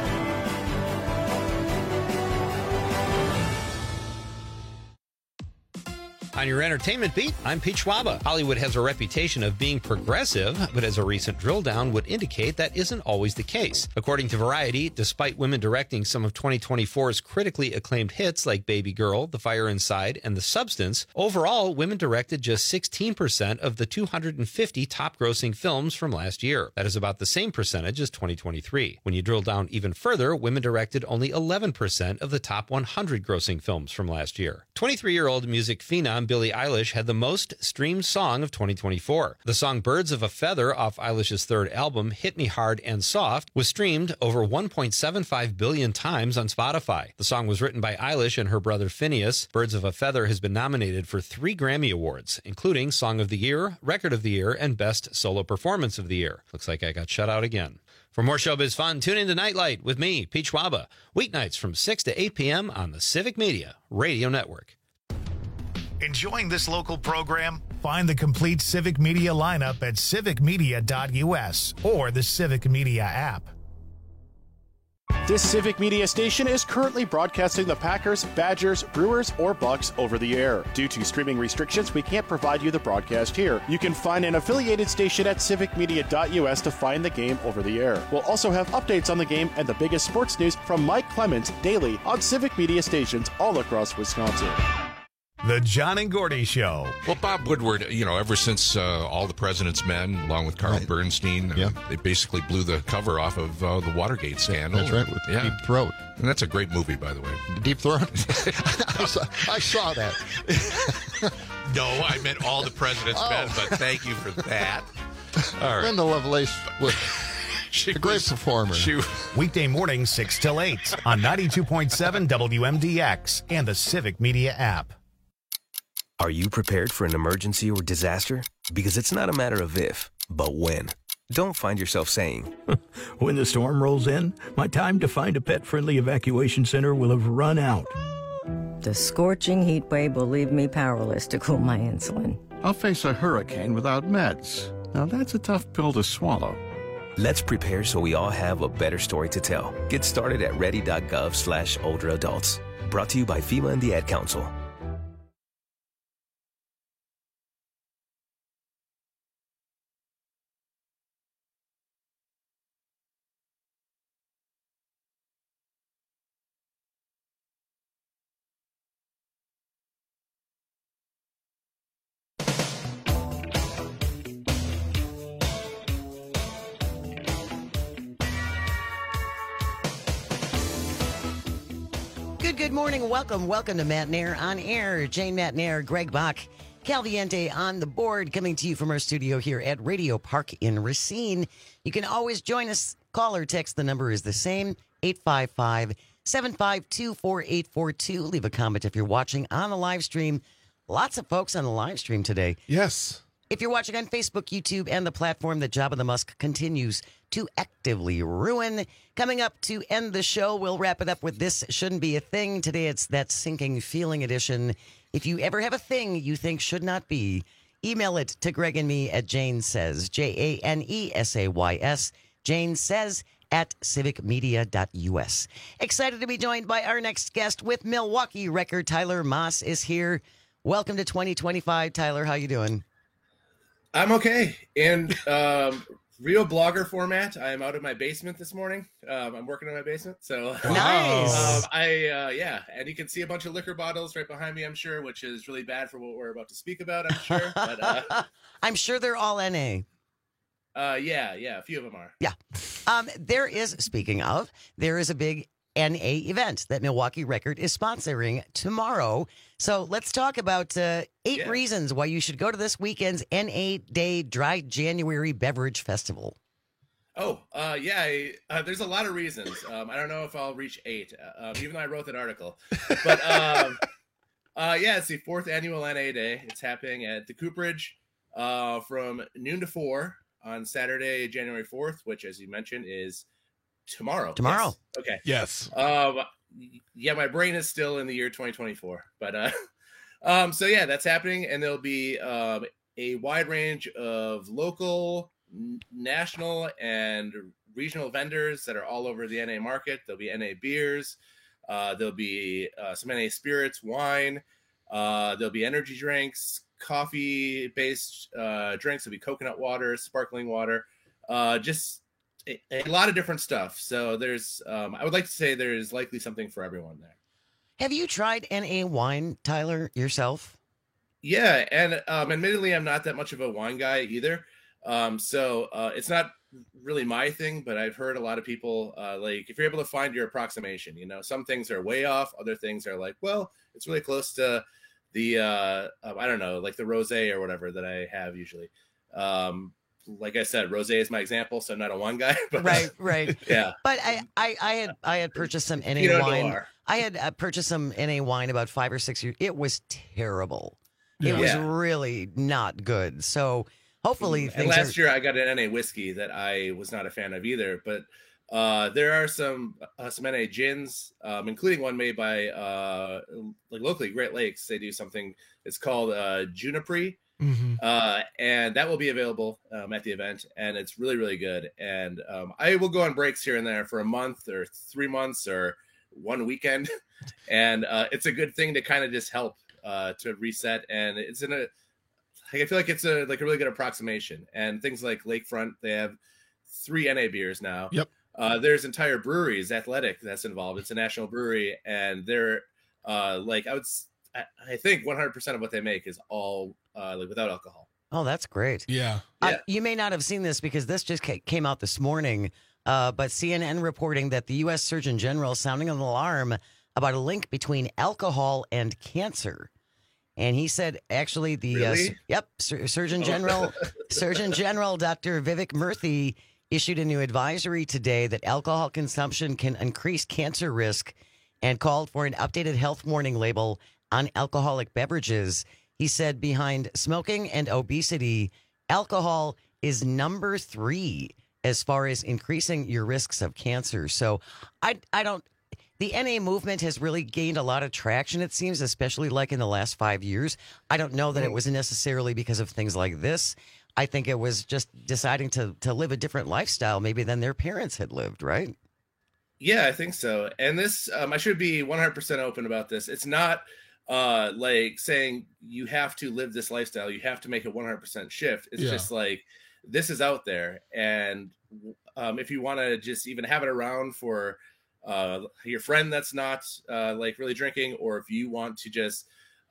On your entertainment beat, I'm Pete Schwaba. Hollywood has a reputation of being progressive, but as a recent drill down would indicate, that isn't always the case. According to Variety, despite women directing some of twenty twenty-four's critically acclaimed hits like Baby Girl, The Fire Inside, and The Substance, overall, women directed just sixteen percent of the two hundred fifty top-grossing films from last year. That is about the same percentage as twenty twenty-three. When you drill down even further, women directed only eleven percent of the top one hundred grossing films from last year. twenty-three-year-old music phenom Billie Eilish had the most streamed song of twenty twenty-four. The song Birds of a Feather off Eilish's third album, Hit Me Hard and Soft, was streamed over one point seven five billion times on Spotify. The song was written by Eilish and her brother Phineas. Birds of a Feather has been nominated for three Grammy Awards, including Song of the Year, Record of the Year, and Best Solo Performance of the Year. Looks like I got shut out again. For more showbiz fun, tune in to Nightlight with me, Pete Schwaba, weeknights from six to eight p.m. on the Civic Media Radio Network. Enjoying this local program? Find the complete Civic Media lineup at civic media dot u s or the Civic Media app. This Civic Media station is currently broadcasting the Packers, Badgers, Brewers, or Bucks over the air. Due to streaming restrictions, we can't provide you the broadcast here. You can find an affiliated station at civic media dot u s to find the game over the air. We'll also have updates on the game and the biggest sports news from Mike Clemens daily on Civic Media stations all across Wisconsin. The John and Gordy Show. Well, Bob Woodward, you know, ever since uh, All the President's Men, along with Carl right. Bernstein, yeah. uh, they basically blew the cover off of uh, the Watergate scandal. That's right, with yeah. Deep Throat. And that's a great movie, by the way. Deep Throat? I, saw, I saw that. No, I meant All the President's oh. Men, but thank you for that. All right. Brenda Lovelace was she a great was, performer. She, Weekday mornings, six till eight on ninety-two point seven W M D X and the Civic Media app. Are you prepared for an emergency or disaster? Because it's not a matter of if, but when. Don't find yourself saying, when the storm rolls in, my time to find a pet-friendly evacuation center will have run out. The scorching heat wave will leave me powerless to cool my insulin. I'll face a hurricane without meds. Now that's a tough pill to swallow. Let's prepare so we all have a better story to tell. Get started at ready.gov slash older adults. Brought to you by FEMA and the Ad Council. Good morning. Welcome. Welcome to Matt Nair on Air. Jane Matt Nair, Greg Bach, Calviente on the board, coming to you from our studio here at Radio Park in Racine. You can always join us. Call or text. The number is the same, eight five five, seven five two, four eight four two. Leave a comment if you're watching on the live stream. Lots of folks on the live stream today. Yes. If you're watching on Facebook, YouTube, and the platform that Jabba the Musk continues to actively ruin. Coming up to end the show, we'll wrap it up with This Shouldn't Be a Thing. Today it's that sinking feeling edition. If you ever have a thing you think should not be, email it to Greg and me at Jane Says, J A N E S A Y S, Jane Says at civic media dot U S. Excited to be joined by our next guest with Milwaukee record. Tyler Moss is here. Welcome to twenty twenty-five, Tyler. How you doing? I'm okay. In um, real blogger format, I am out of my basement this morning. Um, I'm working on my basement, so nice. um, I uh, yeah, and you can see a bunch of liquor bottles right behind me. I'm sure, which is really bad for what we're about to speak about. I'm sure, but uh, I'm sure they're all N A. Uh, yeah, yeah, a few of them are. Yeah. Um, there is, speaking of, there is a big N A event that Milwaukee Record is sponsoring tomorrow. So let's talk about uh, eight Yeah. reasons why you should go to this weekend's N A Day Dry January Beverage Festival. Oh, uh, yeah, I, uh, there's a lot of reasons. Um, I don't know if I'll reach eight, uh, um, even though I wrote that article. But um, uh, yeah, it's the fourth annual N A Day. It's happening at the Cooperage uh, from noon to four on Saturday, January fourth, which, as you mentioned, is tomorrow. Tomorrow. Yes. Okay. Yes. Um, yeah, my brain is still in the year twenty twenty-four, but uh, um, so yeah, that's happening, and there'll be um, a wide range of local, n- national, and regional vendors that are all over the N A market. There'll be N A beers, uh, there'll be uh, some N A spirits, wine, uh, there'll be energy drinks, coffee-based uh, drinks. There'll be coconut water, sparkling water, uh, just a, a lot of different stuff. So there's, um, I would like to say there's likely something for everyone there. Have you tried N A wine, Tyler, yourself? Yeah, and um, admittedly, I'm not that much of a wine guy either. Um, so uh, it's not really my thing, but I've heard a lot of people uh, like if you're able to find your approximation, you know, some things are way off, other things are like, well, it's really close to the uh, uh, I don't know, like the rosé or whatever that I have usually. Um, like I said, rosé is my example, so I'm not a wine guy. But, Right, right. yeah. But I, I, I had I had purchased some N A Pinot wine. Noir. I had uh, purchased some N A wine about five or six years. It was terrible. Yeah. It was Yeah. really not good. So hopefully And things last are, year I got an N A whiskey that I was not a fan of either, but uh, there are some uh, some N A gins, um, including one made by uh, like locally Great Lakes. They do something. It's called uh, Juniper, Mm-hmm. uh, and that will be available um, at the event, and it's really really good. And um, I will go on breaks here and there for a month or three months or one weekend, and uh, it's a good thing to kind of just help uh, to reset. And it's in a I feel like it's a like a really good approximation. And things like Lakefront, they have three N A beers now. Yep. Uh, there's entire breweries, Athletic, that's involved. It's a national brewery, and they're uh, like I would, s- I, I think one hundred percent of what they make is all uh, like without alcohol. Oh, that's great. Yeah. Uh, you may not have seen this because this just ca- came out this morning, uh, but C N N reporting that the U S Surgeon General sounding an alarm about a link between alcohol and cancer. And he said, actually, the uh, Really? s- yep, Sur- Surgeon Oh. General, Surgeon General Doctor Vivek Murthy issued a new advisory today that alcohol consumption can increase cancer risk, and called for an updated health warning label on alcoholic beverages. He said, behind smoking and obesity, alcohol is number three as far as increasing your risks of cancer. So, I I don't. The N A movement has really gained a lot of traction, it seems, especially like in the last five years. I don't know that it was necessarily because of things like this. I think it was just deciding to to live a different lifestyle maybe than their parents had lived, right? Yeah, I think so. And this, um, I should be one hundred percent open about this. It's not uh, like saying you have to live this lifestyle, you have to make a one hundred percent shift. It's Yeah. just like this is out there. And um, if you want to just even have it around for uh, your friend that's not uh, like really drinking, or if you want to just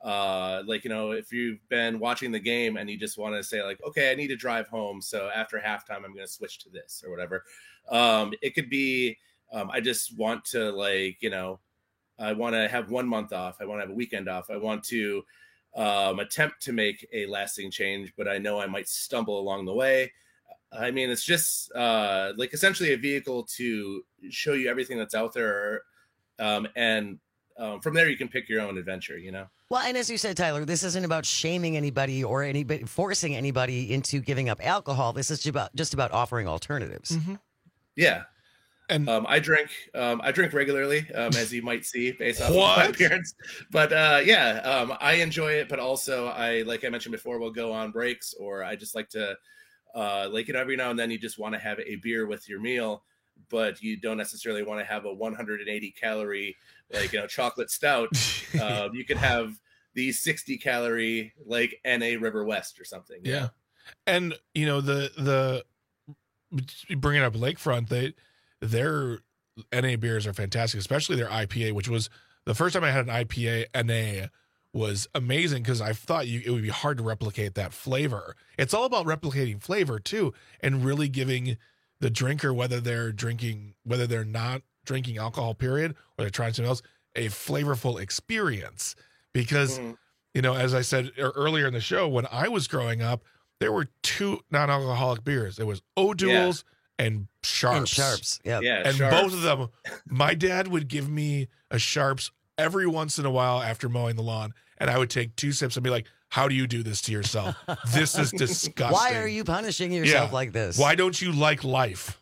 uh, like, you know, if you've been watching the game and you just want to say like, okay, I need to drive home, so after halftime, I'm going to switch to this or whatever. Um, it could be, um, I just want to like, you know, I want to have one month off. I want to have a weekend off. I want to um, attempt to make a lasting change, but I know I might stumble along the way. I mean, it's just uh, like essentially a vehicle to show you everything that's out there. Um, and um, from there, you can pick your own adventure, you know? Well, and as you said, Tyler, this isn't about shaming anybody or anybody forcing anybody into giving up alcohol. This is just about, just about offering alternatives. Mm-hmm. Yeah. And um, I drink, um, I drink regularly, um, as you might see based off what? of my appearance. But uh, yeah, um, I enjoy it. But also, I like I mentioned before, we'll go on breaks, or I just like to, uh, like you know, every now and then you just want to have a beer with your meal, but you don't necessarily want to have a one hundred eighty calorie, like you know, chocolate stout. uh, you could have the sixty calorie, like N A River West or something. Yeah, know? And you know the the bringing up Lakefront, they. Their N A beers are fantastic, especially their I P A, which was the first time I had an I P A N A was amazing because I thought you, it would be hard to replicate that flavor. It's all about replicating flavor too, and really giving the drinker, whether they're drinking, whether they're not drinking alcohol, period, or they're trying something else, a flavorful experience. Because, mm-hmm. you know, as I said earlier in the show, when I was growing up, there were two non-alcoholic beers. It was O'Doul's. Yeah. And Sharps. And Sharps, yeah. yeah and Sharps. Both of them, my dad would give me a Sharps every once in a while after mowing the lawn, and I would take two sips and be like, how do you do this to yourself? This is disgusting. Why are you punishing yourself yeah. like this? Why don't you like life?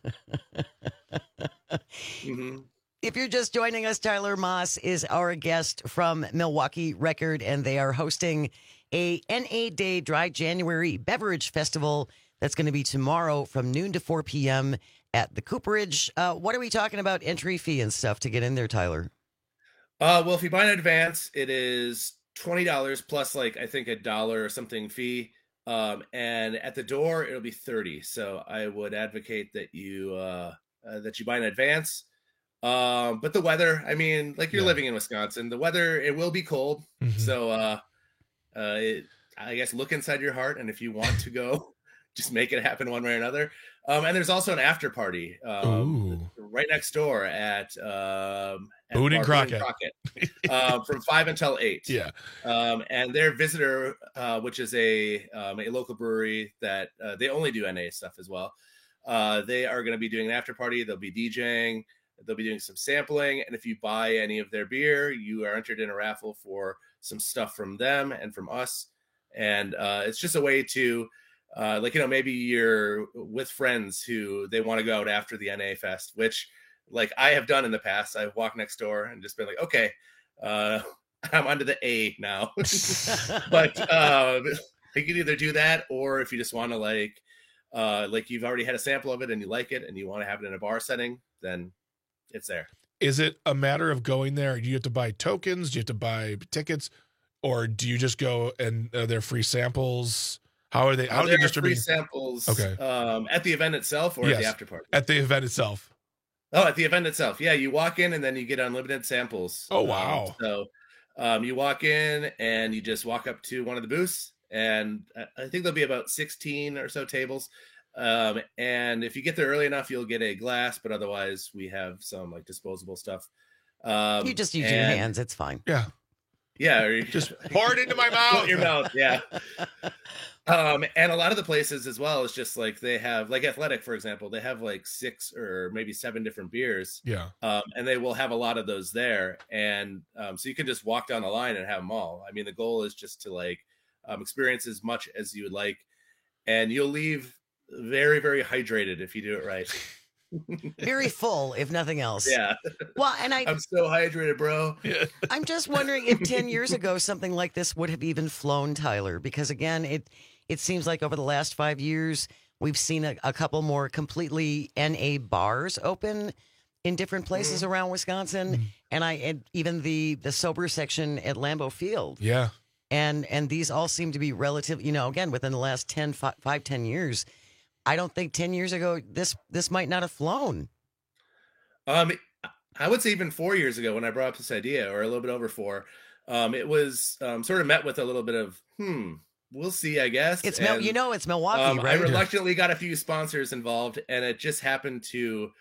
mm-hmm. If you're just joining us, Tyler Moss is our guest from Milwaukee Record, and they are hosting a N A Day Dry January Beverage Festival. That's going to be tomorrow from noon to four p.m. at the Cooperage. Uh, what are we talking about entry fee and stuff to get in there, Tyler? Uh, well, if you buy in advance, it is twenty dollars plus like I think a dollar or something fee. Um, and at the door, it'll be thirty dollars. So I would advocate that you uh, uh, that you buy in advance. Um, but the weather, I mean, like you're yeah. living in Wisconsin, the weather, it will be cold. Mm-hmm. So uh, uh, it, I guess look inside your heart. And if you want to go, just make it happen one way or another. Um, and there's also an after party um, right next door at, um, at Boone and Crockett, Crockett uh, from five until eight. Yeah. Um, and their visitor, uh, which is a um, a local brewery that uh, they only do N A stuff as well. Uh, they are going to be doing an after party. They'll be DJing. They'll be doing some sampling. And if you buy any of their beer, you are entered in a raffle for some stuff from them and from us. And uh, it's just a way to, Uh, like, you know, maybe you're with friends who they want to go out after the N A Fest, which like I have done in the past. I've walked next door and just been like, okay, uh, I'm onto the A now. But uh, you can either do that, or if you just want to like, uh, like you've already had a sample of it and you like it and you want to have it in a bar setting, then it's there. Is it a matter of going there? Do you have to buy tokens? Do you have to buy tickets? Or do you just go and uh, they're free samples? How are they? How uh, are there they are free distributing? samples Okay. um, at the event itself or yes. at the after party? At the event itself. Oh, at the event itself. Yeah, you walk in and then you get unlimited samples. Oh, wow. Um, so um, you walk in and you just walk up to one of the booths, and I think there'll be about sixteen or so tables. Um, and if you get there early enough, you'll get a glass, but otherwise we have some like disposable stuff. Um, you just use and, your hands. It's fine. Yeah. Yeah. Or you just pour it into my mouth. Your mouth. Yeah. Um, and a lot of the places as well is just like they have like Athletic, for example, they have like six or maybe seven different beers. Yeah. Um, and they will have a lot of those there. And um, so you can just walk down the line and have them all. I mean, the goal is just to like um, experience as much as you would like. And you'll leave very, very hydrated if you do it right. Very full, if nothing else. Yeah. Well, and I, I'm so hydrated, bro. I'm just wondering if ten years ago something like this would have even flown, Tyler, because again, it it seems like over the last five years we've seen a, a couple more completely N A bars open in different places mm. around Wisconsin, mm. and I and even the the sober section at Lambeau Field. Yeah. And and these all seem to be relative, you know, again within the last ten, five, five ten years. I don't think ten years ago this this might not have flown. Um, I would say even four years ago when I brought up this idea, or a little bit over four, um, it was um, sort of met with a little bit of hmm. We'll see, I guess. It's Mil- you know it's Milwaukee, um, right? I reluctantly got a few sponsors involved, and it just happened to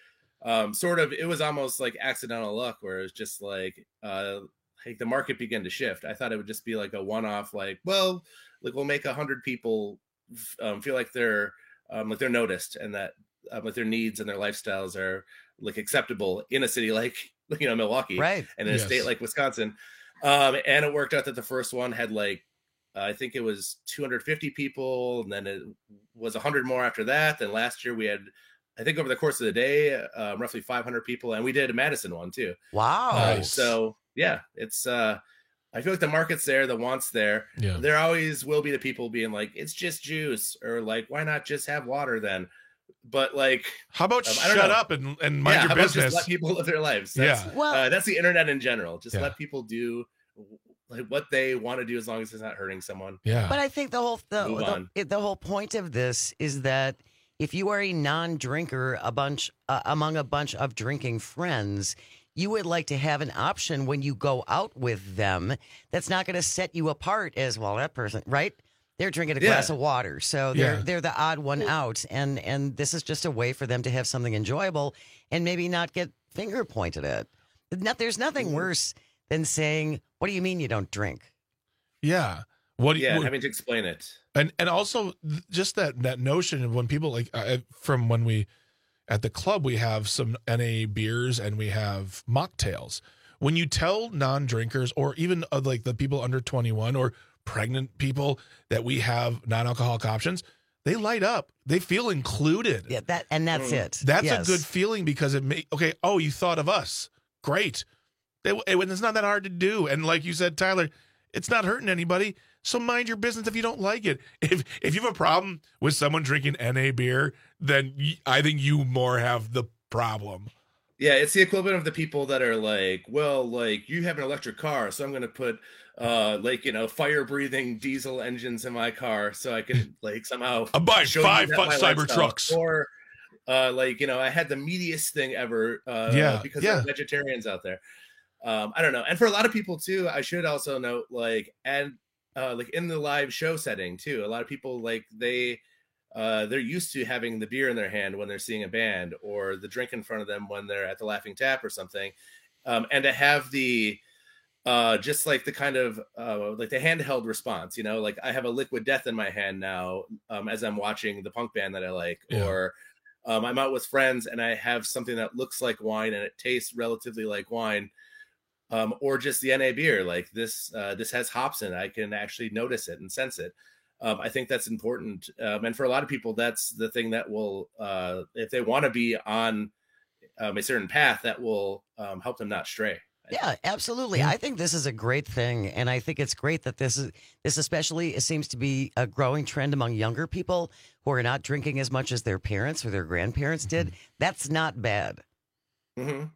um, sort of, it was almost like accidental luck where it was just like, uh, like the market began to shift. I thought it would just be like a one-off, like, well, like we'll make a hundred people um, feel like they're um, like they're noticed and that um, like their needs and their lifestyles are like acceptable in a city like, you know, Milwaukee, right, and in yes. a state like Wisconsin. Um, and it worked out that the first one had like, uh, I think it was two hundred fifty people, and then it was one hundred more after that. Then last year we had, I think over the course of the day, uh, roughly five hundred people, and we did a Madison one too. Wow! Uh, nice. So yeah, it's. Uh, I feel like the market's there, the want's there. Yeah. There always will be the people being like, "It's just juice," or like, "Why not just have water then?" But like, how about um, shut up and, and mind yeah, your how about business? Just let people live their lives. That's, yeah, well, uh, that's the internet in general. Just yeah. let people do like what they want to do as long as it's not hurting someone. Yeah. But I think the whole the, the, the whole point of this is that if you are a non-drinker, a bunch uh, among a bunch of drinking friends, you would like to have an option when you go out with them that's not going to set you apart as well. That person, right? They're drinking a Yeah. glass of water, so they're Yeah. they're the odd one out, and and this is just a way for them to have something enjoyable and maybe not get finger pointed at. Not, there's nothing worse than saying, "What do you mean you don't drink?" Yeah. What? do you- Yeah, what- having to explain it. And and also th- just that that notion of when people like uh, from when we at the club we have some N A beers and we have mocktails. When you tell non-drinkers or even uh, like the people under twenty-one or pregnant people that we have non-alcoholic options, they light up. They feel included. Yeah, that and that's it. That's Yes. a good feeling because it may okay. Oh, you thought of us. Great. It, it, it's not that hard to do. And like you said, Tyler, it's not hurting anybody. So mind your business if you don't like it. If if you have a problem with someone drinking N A beer, then y- I think you more have the problem. Yeah, it's the equivalent of the people that are like, well, like you have an electric car, so I'm going to put uh like, you know, fire breathing diesel engines in my car so I can like somehow I'm buying show you five that foot my cyber lifestyle- trucks. Or uh like, you know, I had the meatiest thing ever uh Yeah, because yeah. there are vegetarians out there. Um I don't know. And for a lot of people too, I should also note like and uh like in the live show setting too, a lot of people like they Uh, they're used to having the beer in their hand when they're seeing a band or the drink in front of them when they're at the Laughing Tap or something. Um, and to have the, uh, just like the kind of, uh, like the handheld response, you know, like I have a Liquid Death in my hand now um, as I'm watching the punk band that I like, Yeah. or um, I'm out with friends and I have something that looks like wine and it tastes relatively like wine. Um, or just the N A beer, like this, uh, this has hops in it. I can actually notice it and sense it. Um, I think that's important. Um, and for a lot of people, that's the thing that will, uh, if they want to be on um, a certain path, that will um, help them not stray. Yeah, absolutely. I think this is a great thing, and I think it's great that this is this especially seems to be a growing trend among younger people who are not drinking as much as their parents or their grandparents did. That's not bad. Mm-hmm.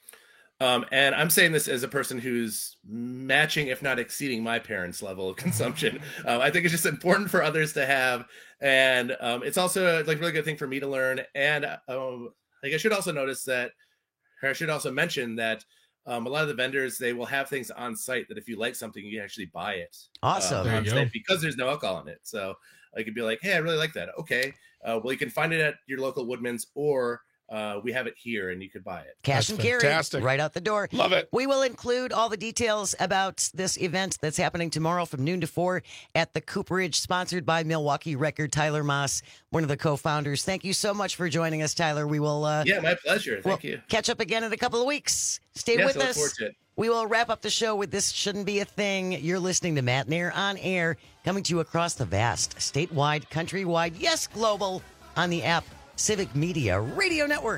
Um, and I'm saying this as a person who's matching, if not exceeding, my parents' level of consumption. uh, I think it's just important for others to have, and um, it's also like a really good thing for me to learn. And um, like I should also notice that, or I should also mention that um, a lot of the vendors, they will have things on site that if you like something, you can actually buy it. Awesome. uh, There on you site go. because there's no alcohol in it. So I could be like, hey, I really like that. Okay, uh, well, you can find it at your local Woodman's or. Uh, we have it here and you could buy it. Cash and carry right out the door. Love it. We will include all the details about this event that's happening tomorrow from noon to four at the Cooperage, sponsored by Milwaukee Record. Tyler Moss, one of the co-founders. Thank you so much for joining us, Tyler. We will uh, Yeah, my pleasure. Thank we'll you. catch up again in a couple of weeks. Stay Yes, with I look us. forward to it. We will wrap up the show with This Shouldn't Be a Thing. You're listening to Matt Nair on air, coming to you across the vast, statewide, countrywide, yes, global, on the app Civic Media Radio Network.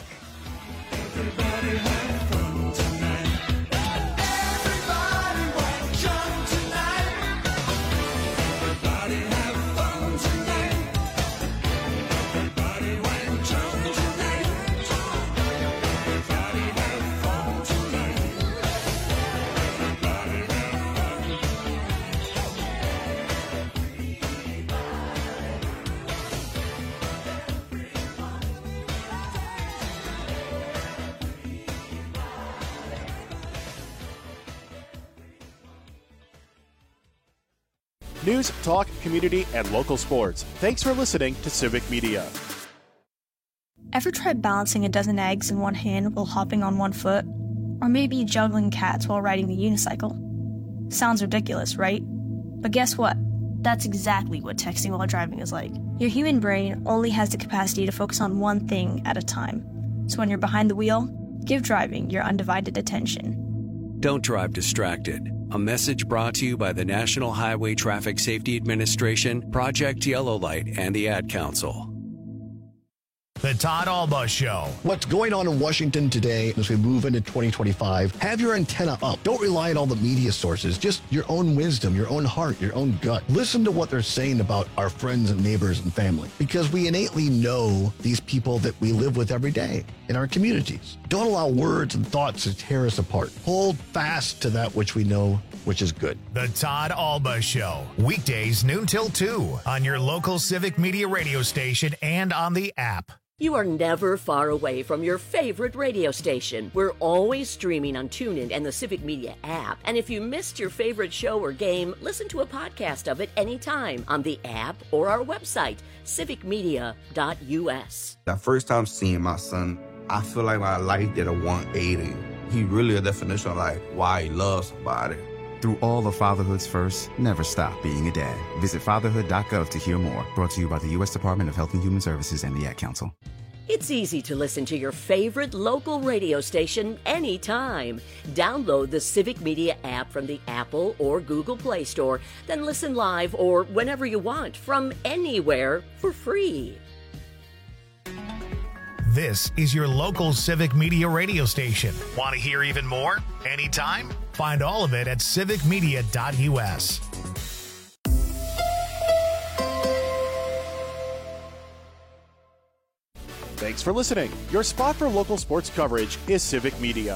Everybody have fun tonight. Everybody went drunk tonight. Everybody have fun tonight. Everybody went drunk tonight. Everybody have fun tonight. Everybody News, talk, community, and local sports. Thanks for listening to Civic Media. Ever tried balancing a dozen eggs in one hand while hopping on one foot? Or maybe juggling cats while riding the unicycle? Sounds ridiculous, right? But guess what? That's exactly what texting while driving is like. Your human brain only has the capacity to focus on one thing at a time. So when you're behind the wheel, give driving your undivided attention. Don't drive distracted. A message brought to you by the National Highway Traffic Safety Administration, Project Yellow Light, and the Ad Council. The Todd Alba Show. What's going on in Washington today as we move into twenty twenty-five? Have your antenna up. Don't rely on all the media sources. Just your own wisdom, your own heart, your own gut. Listen to what they're saying about our friends and neighbors and family, because we innately know these people that we live with every day in our communities. Don't allow words and thoughts to tear us apart. Hold fast to that which we know, which is good. The Todd Alba Show. Weekdays noon till two on your local Civic Media radio station and on the app. You are never far away from your favorite radio station. We're always streaming on TuneIn and the Civic Media app. And if you missed your favorite show or game, listen to a podcast of it anytime on the app or our website, civic media dot u s. The first time seeing my son, I feel like my life did a one eighty. He really a definition of like why he loves somebody. Through all of fatherhood's first, never stop being a dad. Visit fatherhood dot gov to hear more. Brought to you by the U S Department of Health and Human Services and the Ad Council. It's easy to listen to your favorite local radio station anytime. Download the Civic Media app from the Apple or Google Play Store, then listen live or whenever you want from anywhere for free. This is your local Civic Media radio station. Want to hear even more? Anytime? Find all of it at civic media dot u s. Thanks for listening. Your spot for local sports coverage is Civic Media.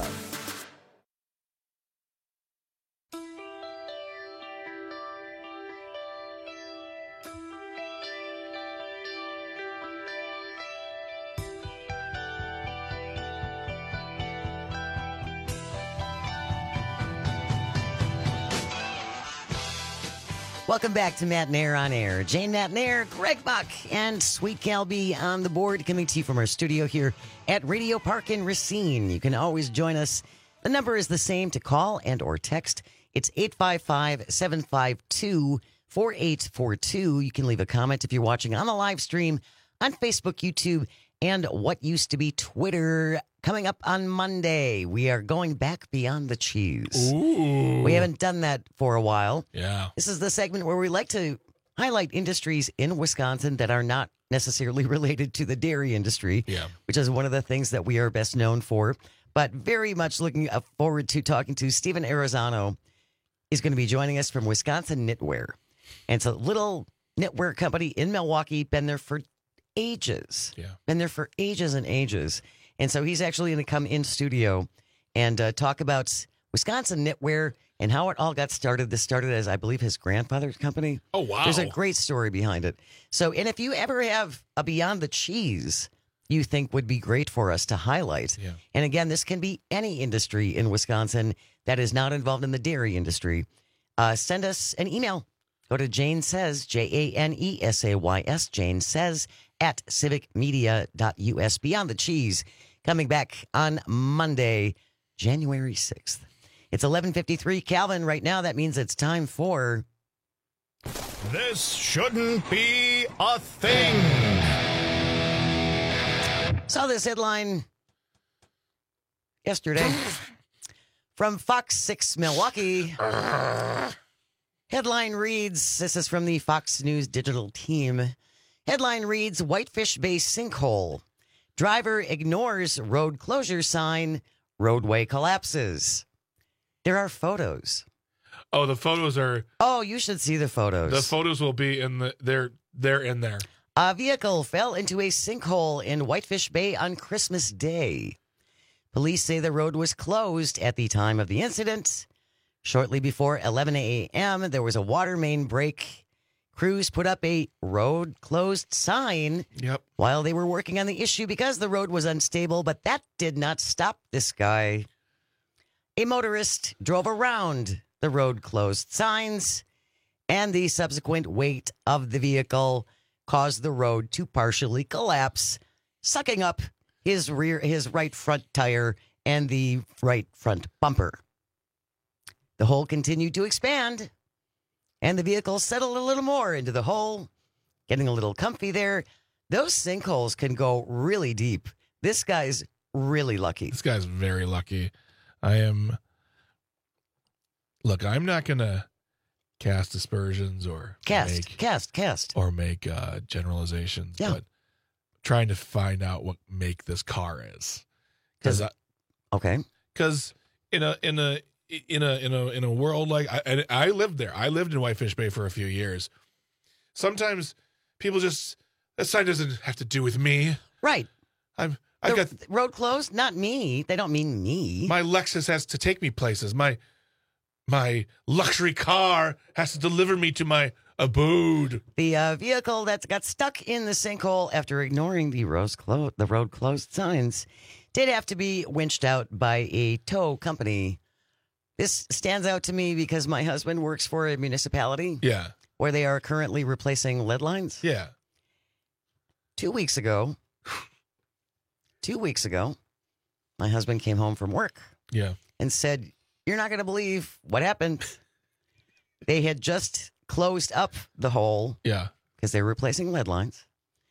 Welcome back to Matt Nair on Air. Jane Matt Nair, Greg Buck, and Sweet Calby on the board, coming to you from our studio here at Radio Park in Racine. You can always join us. The number is the same to call and or text. It's eight five five, seven five two, four eight four two. You can leave a comment if you're watching on the live stream on Facebook, YouTube, and what used to be Twitter. Coming up on Monday, we are going back beyond the cheese. Ooh. We haven't done that for a while. Yeah. This is the segment where we like to highlight industries in Wisconsin that are not necessarily related to the dairy industry, yeah. which is one of the things that we are best known for. But very much looking forward to talking to Stephen Arizano. He's going to be joining us from Wisconsin Knitwear. And it's a little knitwear company in Milwaukee, been there for ages. Yeah. Been there for ages and ages. And so he's actually going to come in studio and uh, talk about Wisconsin Knitwear and how it all got started. This started as, I believe, his grandfather's company. Oh, wow. There's a great story behind it. So, and if you ever have a Beyond the Cheese you think would be great for us to highlight, yeah. and again, this can be any industry in Wisconsin that is not involved in the dairy industry, uh, send us an email. Go to Jane Says, J A N E S A Y S, Jane Says, at civic media dot u s. Beyond the Cheese, coming back on Monday, January sixth. It's eleven fifty-three. Calvin, right now, that means it's time for... This shouldn't be a thing. Saw this headline yesterday from Fox six Milwaukee. Headline reads, this is from the Fox News digital team. Headline reads, Whitefish Bay sinkhole. Driver ignores road closure sign. Roadway collapses. There are photos. Oh, the photos are... Oh, you should see the photos. The photos will be in the... They're, they're in there. A vehicle fell into a sinkhole in Whitefish Bay on Christmas Day. Police say the road was closed at the time of the incident. Shortly before eleven a.m., there was a water main break. Crews put up a road closed sign yep. while they were working on the issue because the road was unstable, but that did not stop this guy. A motorist drove around the road closed signs, and the subsequent weight of the vehicle caused the road to partially collapse, sucking up his rear, his right front tire and the right front bumper. The hole continued to expand, and the vehicle settled a little more into the hole, getting a little comfy there. Those sinkholes can go really deep. This guy's really lucky. This guy's very lucky. I am. Look, I'm not gonna cast aspersions or Cast, make, cast, cast. or make uh, generalizations, Yeah. but trying to find out what make this car is. Because okay, because in a in a in a in a in a world like I and I lived there. I lived in Whitefish Bay for a few years. Sometimes people just that sign doesn't have to do with me. Right. I'm I The got road closed. Not me. They don't mean me. my Lexus has to take me places. My my luxury car has to deliver me to my abode. The uh, vehicle that got stuck in the sinkhole after ignoring the road, clo- the road closed signs did have to be winched out by a tow company. This stands out to me because my husband works for a municipality. Yeah. Where they are currently replacing lead lines. Yeah. Two weeks ago, two weeks ago, my husband came home from work. Yeah. And said, "You're not going to believe what happened." They had just closed up the hole. Yeah. Because they were replacing lead lines.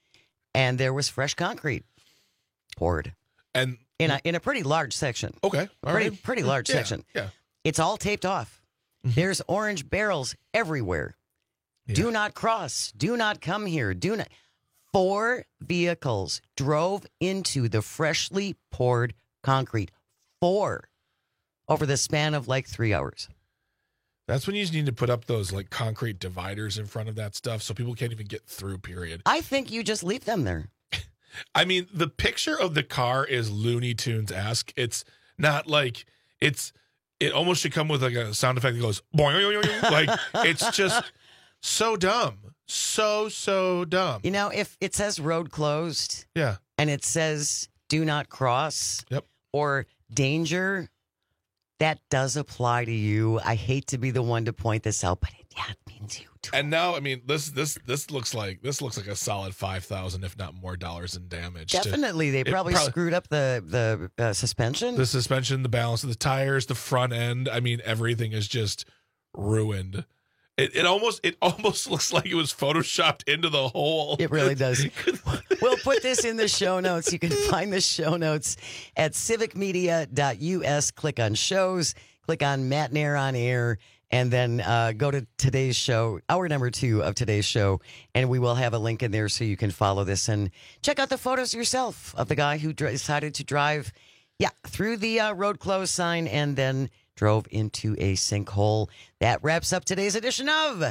And there was fresh concrete poured. And in a in a pretty large section. Okay. A All pretty right. pretty large Yeah, section. yeah. It's all taped off. There's orange barrels everywhere. Do not cross. Do not come here. Do not. Four vehicles drove into the freshly poured concrete. Four. Over the span of like three hours. That's when you just need to put up those like concrete dividers in front of that stuff so people can't even get through, period. I think you just leave them there. I mean, the picture of the car is Looney Tunes-esque. It's not like it's it almost should come with like a sound effect that goes boing, like it's just so dumb. So, so dumb. You know, if it says road closed. Yeah. And it says do not cross. Yep. Or danger. That does apply to you. I hate to be the one to point this out, but it, yeah, it means you. And now, I mean, this this this looks like this looks like a solid five thousand, if not more, dollars in damage. to- Definitely, they it probably, screwed up the the uh, suspension. the suspension, the balance of the tires, the front end. I mean, everything is just ruined. It, it almost it almost looks like it was photoshopped into the hole. It really does. We'll put this in the show notes. You can find the show notes at civic media dot U S. Click on shows, click on Matt Nair on air, and then uh, go to today's show, hour number two of today's show, and we will have a link in there so you can follow this and check out the photos yourself of the guy who dr- decided to drive, yeah, through the uh, road closed sign and then drove into a sinkhole. That wraps up today's edition of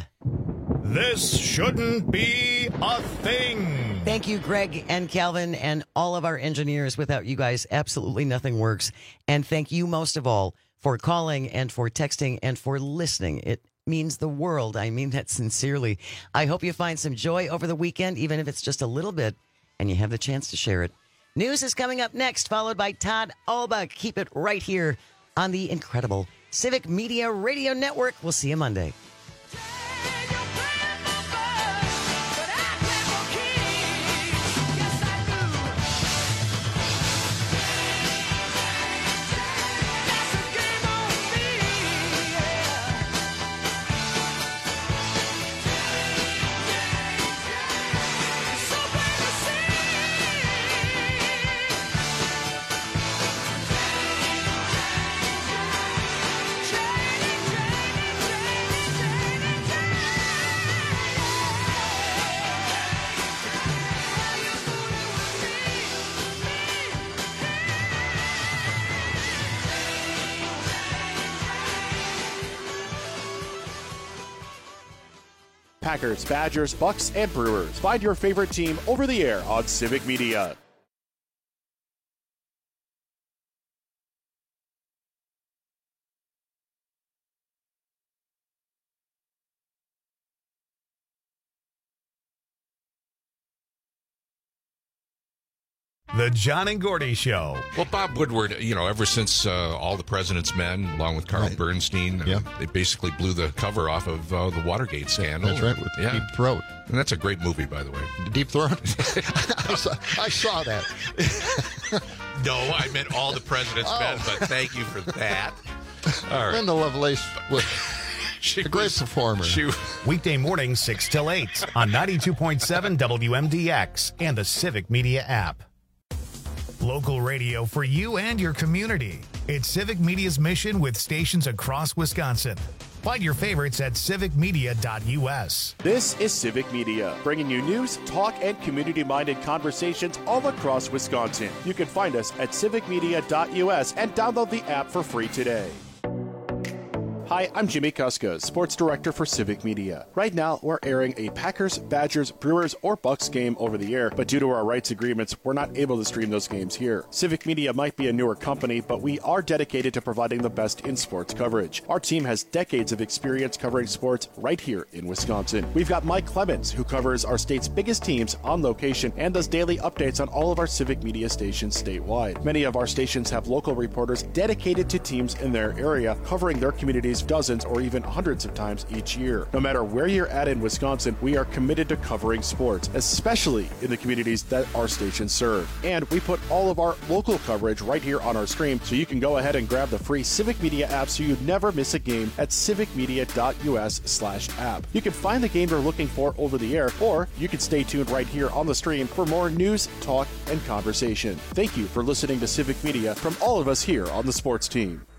This Shouldn't Be a Thing. Thank you, Greg and Calvin, and all of our engineers. Without you guys, absolutely nothing works. And thank you most of all for calling and for texting and for listening. It means the world. I mean that sincerely. I hope you find some joy over the weekend, even if it's just a little bit, and you have the chance to share it. News is coming up next, followed by Todd Alba. Keep it right here on the incredible Civic Media Radio Network. We'll see you Monday. Packers, Badgers, Bucks, and Brewers. Find your favorite team over the air on Civic Media. The John and Gordy Show. Well, Bob Woodward, you know, ever since uh, All the President's Men, along with Carl Right. Bernstein, Yeah. uh, they basically blew the cover off of uh, the Watergate scandal. That's right, with yeah. Deep Throat. And that's a great movie, by the way. Deep Throat? I, saw, I saw that. No, I meant All the President's Oh. Men, but thank you for that. All right. Linda Lovelace was She a great was- performer. She, Weekday mornings, six till eight on ninety-two point seven W M D X and the Civic Media app. Local radio for you and your community. It's Civic Media's mission with stations across Wisconsin. Find your favorites at civic media dot U S. This is Civic Media, bringing you news, talk, and community-minded conversations all across Wisconsin. You can find us at civic media dot U S and download the app for free today. Hi, I'm Jimmy Kuska, Sports Director for Civic Media. Right now, we're airing a Packers, Badgers, Brewers, or Bucks game over the air, but due to our rights agreements, we're not able to stream those games here. Civic Media might be a newer company, but we are dedicated to providing the best in sports coverage. Our team has decades of experience covering sports right here in Wisconsin. We've got Mike Clemens, who covers our state's biggest teams on location and does daily updates on all of our Civic Media stations statewide. Many of our stations have local reporters dedicated to teams in their area, covering their communities dozens or even hundreds of times each year. No matter where you're at in Wisconsin, we are committed to covering sports, especially in the communities that our stations serve. And we put all of our local coverage right here on our stream, so you can go ahead and grab the free Civic Media app so you never miss a game at civic media dot U S slash app. You can find the game you're looking for over the air, or you can stay tuned right here on the stream for more news, talk, and conversation. Thank you for listening to Civic Media from all of us here on the sports team.